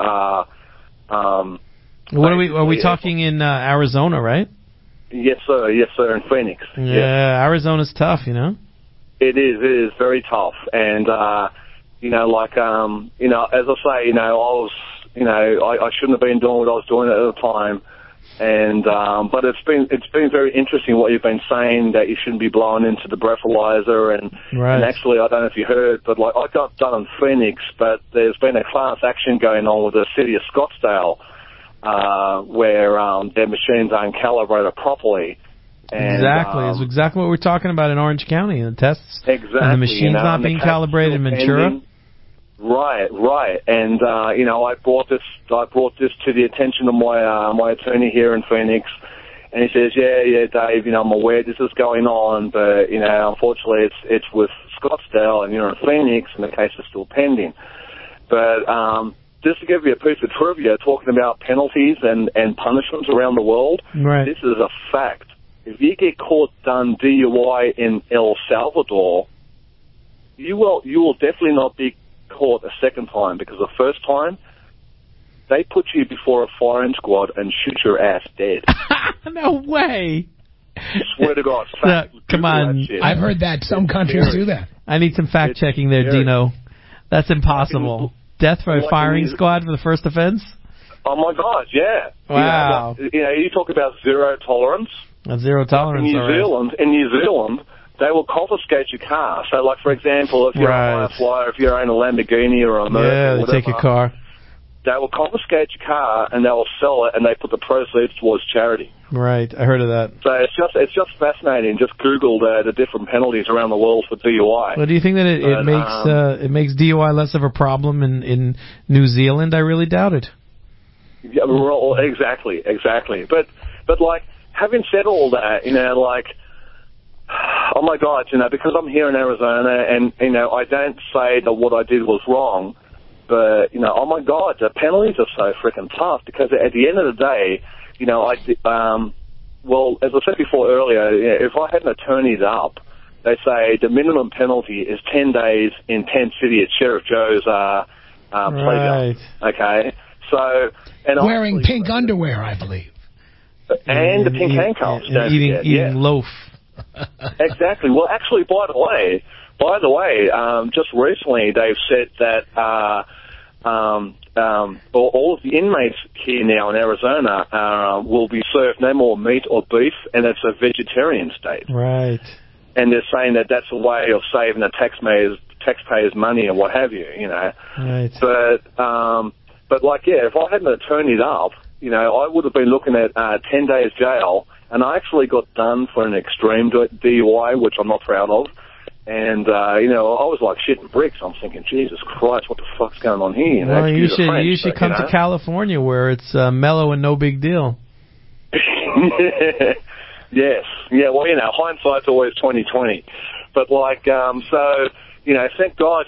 what are we talking in Arizona, right? Yes, sir. Yes, sir. In Phoenix. Yeah, Arizona's tough, It is very tough, and as I say, I shouldn't have been doing what I was doing at the time, and but it's been very interesting what you've been saying, that you shouldn't be blowing into the breathalyzer, and actually I don't know if you heard, but I got done in Phoenix, but there's been a class action going on with the city of Scottsdale, where their machines aren't calibrated properly. And, exactly. It's exactly what we're talking about in Orange County, the tests. Exactly. And the machine's not being calibrated in Ventura. Right. And, I brought this to the attention of my attorney here in Phoenix. And he says, yeah, Dave, I'm aware this is going on, but, unfortunately it's with Scottsdale and you're in Phoenix and the case is still pending. But, just to give you a piece of trivia, talking about penalties and punishments around the world, this is a fact. If you get caught done DUI in El Salvador, you will definitely not be caught a second time, because the first time they put you before a firing squad and shoot your ass dead. No way. Swear to God. Come on. I've heard that some countries do that. I need some fact checking there, Dino. That's impossible. Death by firing squad for the first offense? Oh my God, yeah. Wow. You talk about zero tolerance. Zero tolerance. In New Zealand, they will confiscate your car. So, like, for example, if you're a high flyer, if you own a Lamborghini or a Merc or whatever, they take your car. They will confiscate your car and they will sell it, and they put the proceeds towards charity. Right, I heard of that. So it's just fascinating. Just Google the different penalties around the world for DUI. Well, do you think that it makes DUI less of a problem in New Zealand? I really doubt it. Yeah, well, exactly. But like, having said all that, oh my God, because I'm here in Arizona, and I don't say that what I did was wrong, but oh my God, the penalties are so freaking tough, because at the end of the day, well, as I said before earlier, if I had an attorney's up, they say the minimum penalty is 10 days in Tent City at Sheriff Joe's pleasure. Okay, so wearing pink underwear, I believe, and the pink handcuffs, eating loaf. Exactly. Well, actually, by the way, just recently they've said that all of the inmates here now in Arizona will be served no more meat or beef, and it's a vegetarian state. Right. And they're saying that that's a way of saving the taxpayers' money and what have you, Right. But like, if I had an attorney up, I would have been looking at 10 days jail, and I actually got done for an extreme DUI, which I'm not proud of. And, I was like shitting bricks. I'm thinking, Jesus Christ, what the fuck's going on here? Well, you should come to California, where it's mellow and no big deal. Yes. Yeah, well, hindsight's always 20/20. But, thank God,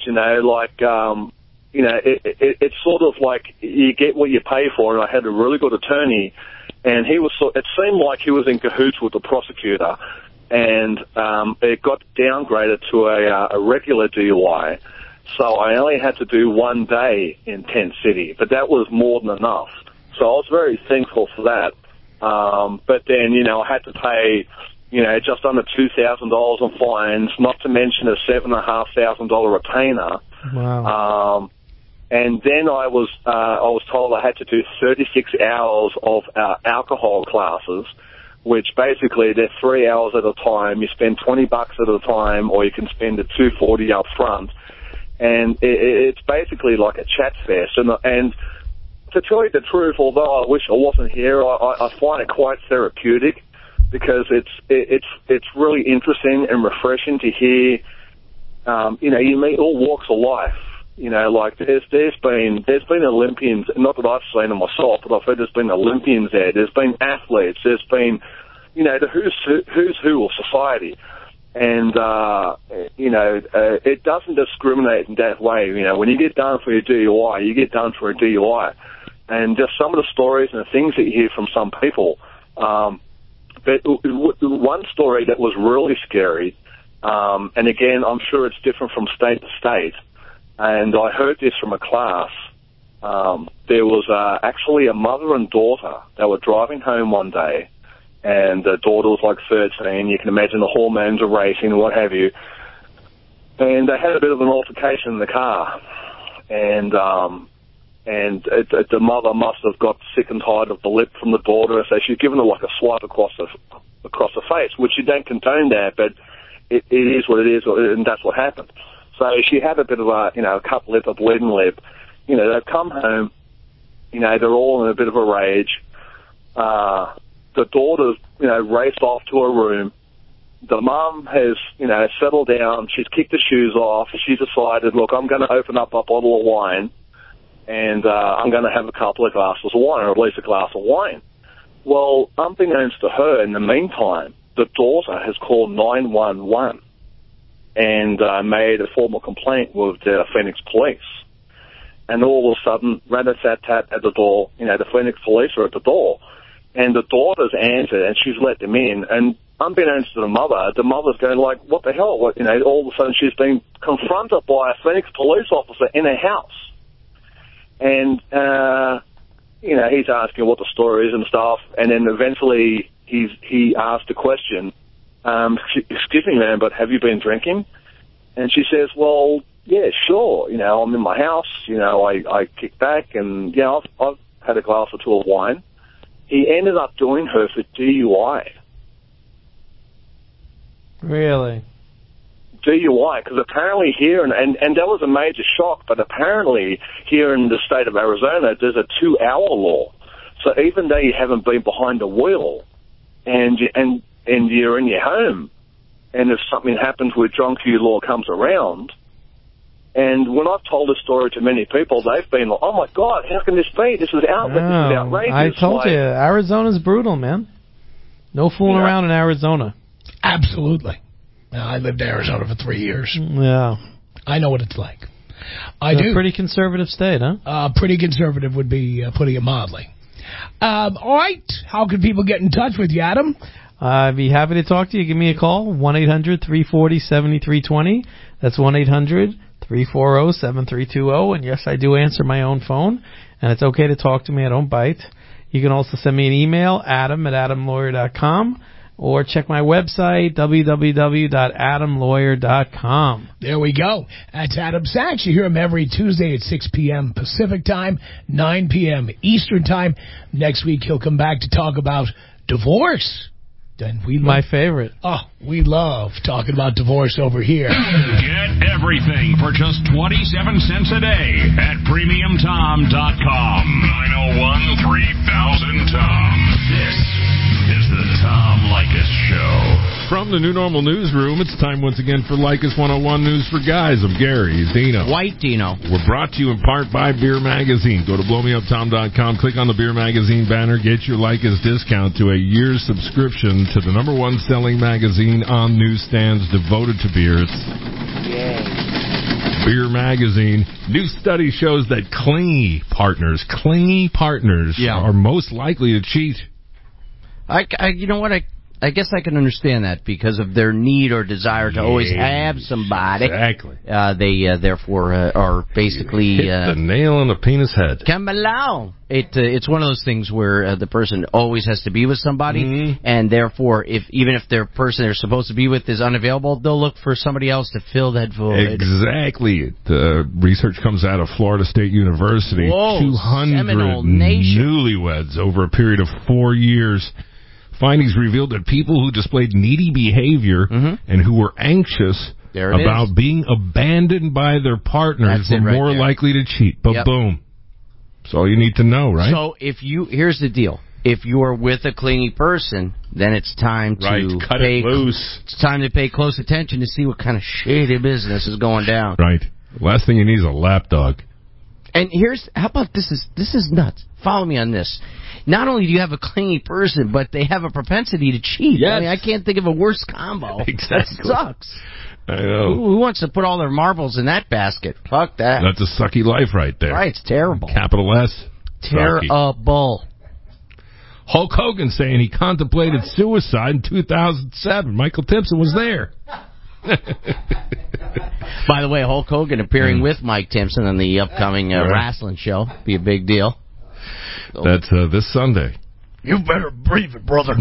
it's sort of like you get what you pay for, and I had a really good attorney, and it seemed like he was in cahoots with the prosecutor, and it got downgraded to a regular DUI, So I only had to do 1 day in Tent City, but that was more than enough. So I was very thankful for that. But then, I had to pay, just under $2,000 on fines, not to mention a $7,500 retainer. Wow. And then I was told I had to do 36 hours of alcohol classes, which basically they're 3 hours at a time. You spend $20 at a time, or you can spend the $240 up front. And it's basically like a chat fest. And to tell you the truth, although I wish I wasn't here, I find it quite therapeutic, because it's really interesting and refreshing to hear. You meet all walks of life. Like there's been Olympians, not that I've seen them myself, but I've heard there's been Olympians there. There's been athletes. There's been, the who's who of society. And, it doesn't discriminate in that way. When you get done for your DUI, you get done for a DUI. And just some of the stories and the things that you hear from some people. But one story that was really scary, and again, I'm sure it's different from state to state, and I heard this from a class. There was actually a mother and daughter that were driving home one day, and the daughter was like 13. You can imagine the hormones are racing and what have you. And they had a bit of an altercation in the car. And the mother must have got sick and tired of the lip from the daughter, so she's given her like a swipe across the face, which you don't condone that, but it is what it is, and that's what happened. So she had a bit of a cut lip, a bleeding lip. They've come home, they're all in a bit of a rage. The daughter's, raced off to her room. The mum has, settled down. She's kicked the shoes off. She's decided, look, I'm going to open up a bottle of wine, and I'm going to have a couple of glasses of wine, or at least a glass of wine. Well, unbeknownst to her, in the meantime, the daughter has called 911 and made a formal complaint with the Phoenix police. And all of a sudden, rat-a-tat-tat at the door, the Phoenix police are at the door. And the daughter's answered, and she's let them in. And unbeknownst to the mother's going like, what the hell? All of a sudden she's been confronted by a Phoenix police officer in her house. And, he's asking what the story is and stuff. And then eventually he asked a question, excuse me, man, but have you been drinking? And she says, well, yeah, sure. I'm in my house. I kick back and, I've had a glass or two of wine. He ended up doing her for DUI. Really? DUI, because apparently here, and that was a major shock, but apparently here in the state of Arizona, there's a 2-hour law. So even though you haven't been behind the wheel and you're in your home, and if something happens where drunk you law comes around, and when I've told this story to many people, they've been like, oh my God, how can this be? This is outrageous. I told you, Arizona's brutal, man. No fooling around in Arizona. Absolutely. I lived in Arizona for 3 years. Yeah. I know what it's like. I do. Pretty conservative state, huh? Pretty conservative would be putting it mildly. All right. How can people get in touch with you, Adam? I'd be happy to talk to you. Give me a call, 1-800-340-7320. That's 1-800-340-7320. And yes, I do answer my own phone, and it's okay to talk to me. I don't bite. You can also send me an email, adam@adamlawyer.com, or check my website, www.adamlawyer.com. There we go. That's Adam Sachs. You hear him every Tuesday at 6 p.m. Pacific Time, 9 p.m. Eastern Time. Next week, he'll come back to talk about divorce. My favorite. Oh, we love talking about divorce over here. Get everything for just 27 cents a day at PremiumTom.com. 901-3000-TOM. This is the Tom Leykis Show. From the New Normal Newsroom, it's time once again for Leykis 101 News for Guys. I'm Gary. He's Dino. White Dino. We're brought to you in part by Beer Magazine. Go to blowmeuptom.com, click on the Beer Magazine banner, get your Leykis discount to a year's subscription to the #1 selling magazine on newsstands devoted to beers. Yay. Beer Magazine. New study shows that clingy partners are most likely to cheat. You know what? I guess I can understand that because of their need or desire to always have somebody. Exactly. They therefore are basically hit the nail on the penis head. Come along. It's one of those things where the person always has to be with somebody, and therefore, even if their person they're supposed to be with is unavailable, they'll look for somebody else to fill that void. Exactly. The research comes out of Florida State University. Whoa, 200 newlyweds over a period of 4 years. Findings revealed that people who displayed needy behavior and who were anxious about being abandoned by their partners were more likely to cheat. But boom. That's all you need to know, right? So here's the deal. If you're with a clingy person, then it's time to cut it loose. It's time to pay close attention to see what kind of shady business is going down. Right. Last thing you need is a lapdog. And how about this is nuts. Follow me on this. Not only do you have a clingy person, but they have a propensity to cheat. Yes. I mean, I can't think of a worse combo. Exactly. That sucks. I know. Who wants to put all their marbles in that basket? Fuck that. That's a sucky life right there. Right, it's terrible. Capital S. Terrible. Hulk Hogan saying he contemplated suicide in 2007. Michael Timpson was there. By the way, Hulk Hogan appearing with Mike Timpson on the upcoming wrestling show. Be a big deal. That's this Sunday. You better breathe it, brother.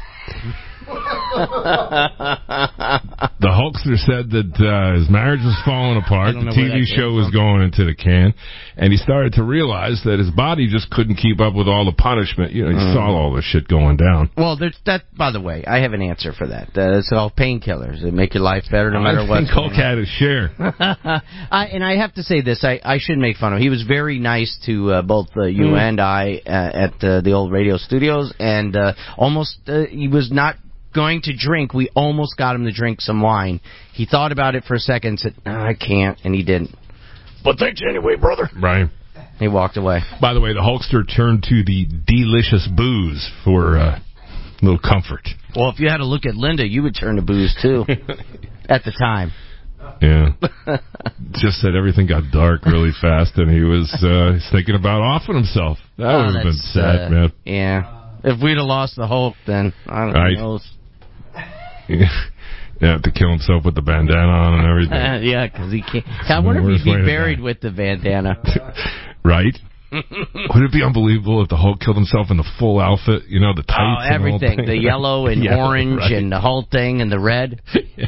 The Hulkster said that his marriage was falling apart, the TV show was going into the can, and he started to realize that his body just couldn't keep up with all the punishment. You know, he saw all this shit going down. Well, by the way, I have an answer for that. It's all painkillers. They make your life better no matter what. I think Hulk had his share. And I have to say this, I shouldn't make fun of him. He was very nice to both you and I at the old radio studios, and he was not going to drink. We almost got him to drink some wine. He thought about it for a second and said, "No, I can't," and he didn't. But thanks anyway, brother. Right. He walked away. By the way, the Hulkster turned to the delicious booze for a little comfort. Well, if you had to look at Linda, you would turn to booze, too, at the time. Yeah. Just said everything got dark really fast, and he was thinking about offing himself. That would have been sad, man. Yeah. If we'd have lost the Hulk, then I don't know. You have to kill himself with the bandana on and everything. Yeah, because he can't. I wonder if he'd be buried with the bandana. Right? Would it be unbelievable if the Hulk killed himself in the full outfit? You know, the tights and everything. The yellow and orange and the whole thing and the red. Yeah.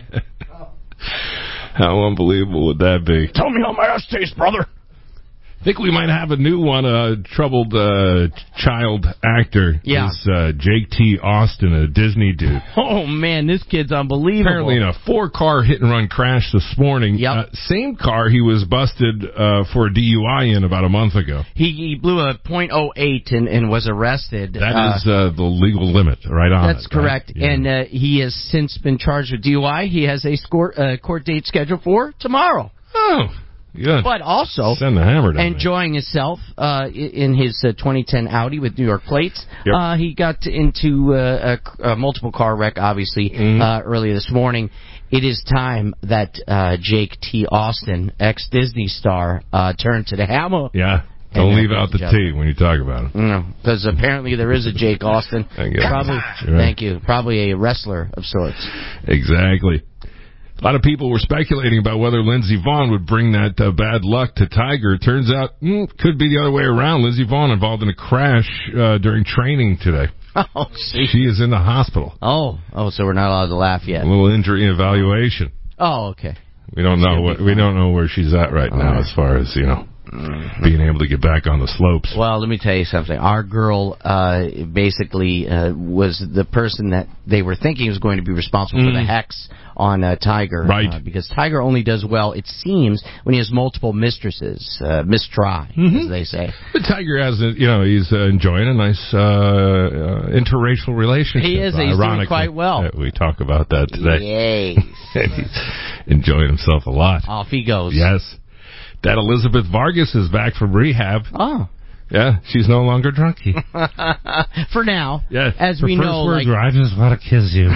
How unbelievable would that be? Tell me how my ass tastes, brother. I think we might have a new one, troubled child actor. Yeah. Is Jake T. Austin, a Disney dude. Oh, man, this kid's unbelievable. Apparently in a 4-car hit-and-run crash this morning. Yep. Same car he was busted for a DUI in about a month ago. He blew a .08 and was arrested. That is the legal limit, right on That's correct. Right? Yeah. And he has since been charged with DUI. He has a court date scheduled for tomorrow. Oh, yeah. But also send the hammer down enjoying himself in his 2010 Audi with New York plates. Yep. He got into a multiple car wreck, obviously, earlier this morning. It is time that Jake T. Austin, ex-Disney star, turned to the hammer. Yeah. Don't leave out the T when you talk about him. No, because apparently there is a Jake Austin. Probably, thank you. Probably a wrestler of sorts. Exactly. A lot of people were speculating about whether Lindsey Vonn would bring that bad luck to Tiger. It turns out could be the other way around. Lindsey Vonn involved in a crash during training today. Oh, see. She is in the hospital. Oh, so we're not allowed to laugh yet. A little injury evaluation. Oh, okay. We don't know where she's at right now as far as, being able to get back on the slopes. Well, let me tell you something. Our girl basically was the person that they were thinking was going to be responsible for the hex on Tiger. Right. Because Tiger only does well, it seems, when he has multiple mistresses. Mistry, as they say. But Tiger has, he's enjoying a nice interracial relationship. He is. He's doing quite well. We talk about that today. Yay. He's enjoying himself a lot. Off he goes. Yes. That Elizabeth Vargas is back from rehab. Oh. Yeah, she's no longer drunky. For now. Yeah. As we know, words were, I just want to kiss you.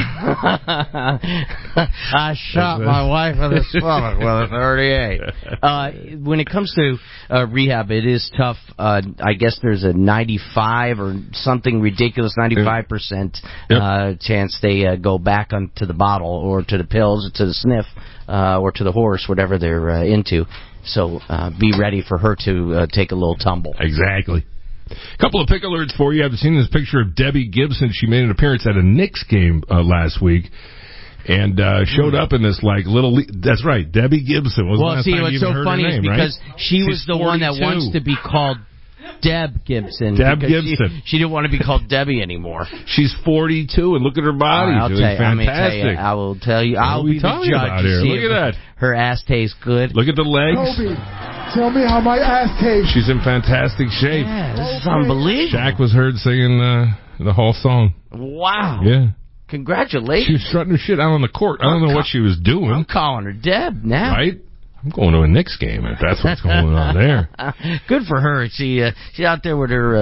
I shot my wife in the stomach with a 38. When it comes to rehab, it is tough. I guess there's a 95 or something ridiculous, 95% chance they go back onto the bottle or to the pills or to the sniff or to the horse, whatever they're into. So be ready for her to take a little tumble. Exactly. A couple of pick alerts for you. I've seen this picture of Debbie Gibson. She made an appearance at a Knicks game last week. And showed up in this like little. That's right, Debbie Gibson. Well, see, what's so funny is because she was the one that wants to be called Deb Gibson. Deb Gibson. She didn't want to be called Debbie anymore. She's 42, and look at her body. She's fantastic. I will tell you. I'll be the judge. Look at that. Her ass tastes good. Look at the legs. Kobe, tell me how my ass tastes. She's in fantastic shape. Yeah, this is unbelievable. Shaq was heard singing the whole song. Wow. Yeah. Congratulations. She was strutting her shit out on the court. I don't know what she was doing. I'm calling her Deb now. Right? I'm going to a Knicks game if that's what's going on there. Good for her. She's out there with her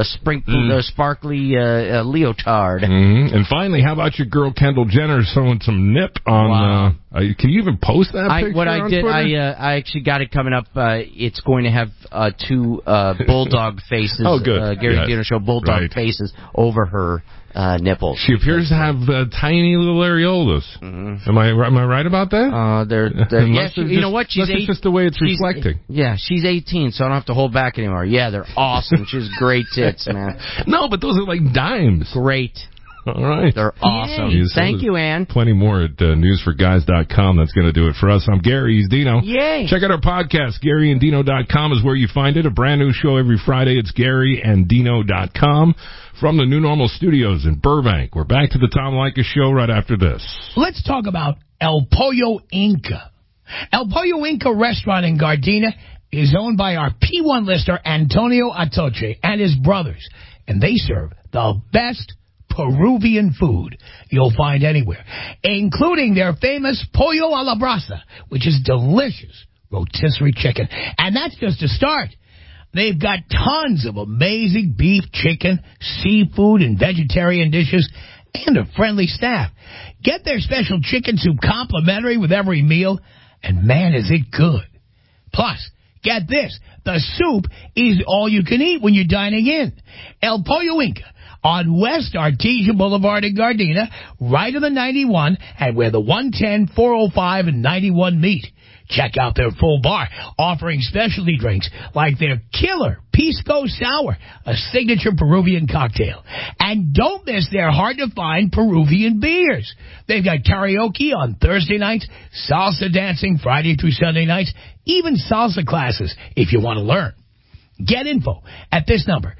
sparkly leotard. Mm-hmm. And finally, how about your girl Kendall Jenner showing some nip on... Wow. Can you even post that picture What I on did, Twitter? I actually got it coming up. It's going to have two bulldog faces. Oh, good. Gary Dino Show bulldog faces over her nipples. She appears to have tiny little areolas. Mm-hmm. Am I right about that? You know what? That's just the way it's reflecting. Yeah, she's 18, so I don't have to hold back anymore. Yeah, they're awesome. She has great tits, man. No, but those are like dimes. Great. All right. They're awesome. Yay. Thank you, Ann. Plenty more at newsforguys.com. That's going to do it for us. I'm Gary. He's Dino. Yay. Check out our podcast. GaryandDino.com is where you find it. A brand new show every Friday. It's GaryandDino.com from the New Normal Studios in Burbank. We're back to the Tom Leykis Show right after this. Let's talk about El Pollo Inca. El Pollo Inca restaurant in Gardena is owned by our P1 lister Antonio Atoche and his brothers, and they serve the best Peruvian food you'll find anywhere, including their famous pollo a la brasa, which is delicious rotisserie chicken. And that's just a start. They've got tons of amazing beef, chicken, seafood, and vegetarian dishes, and a friendly staff. Get their special chicken soup complimentary with every meal, and man, is it good. Plus, get this, the soup is all you can eat when you're dining in. El Pollo Inca on West Artesia Boulevard in Gardena, right on the 91, and where the 110, 405, and 91 meet. Check out their full bar, offering specialty drinks like their killer Pisco Sour, a signature Peruvian cocktail. And don't miss their hard-to-find Peruvian beers. They've got karaoke on Thursday nights, salsa dancing Friday through Sunday nights, even salsa classes if you want to learn. Get info at this number,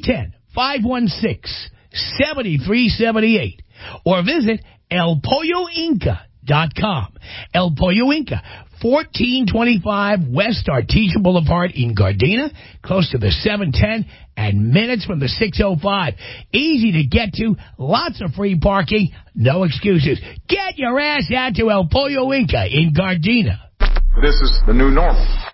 310-516-7378, or visit elpolloinca.com. El Pollo Inca, 1425 West Artesia Boulevard in Gardena, close to the 710 and minutes from the 605. Easy to get to, lots of free parking, no excuses. Get your ass out to El Pollo Inca in Gardena. This is the new normal.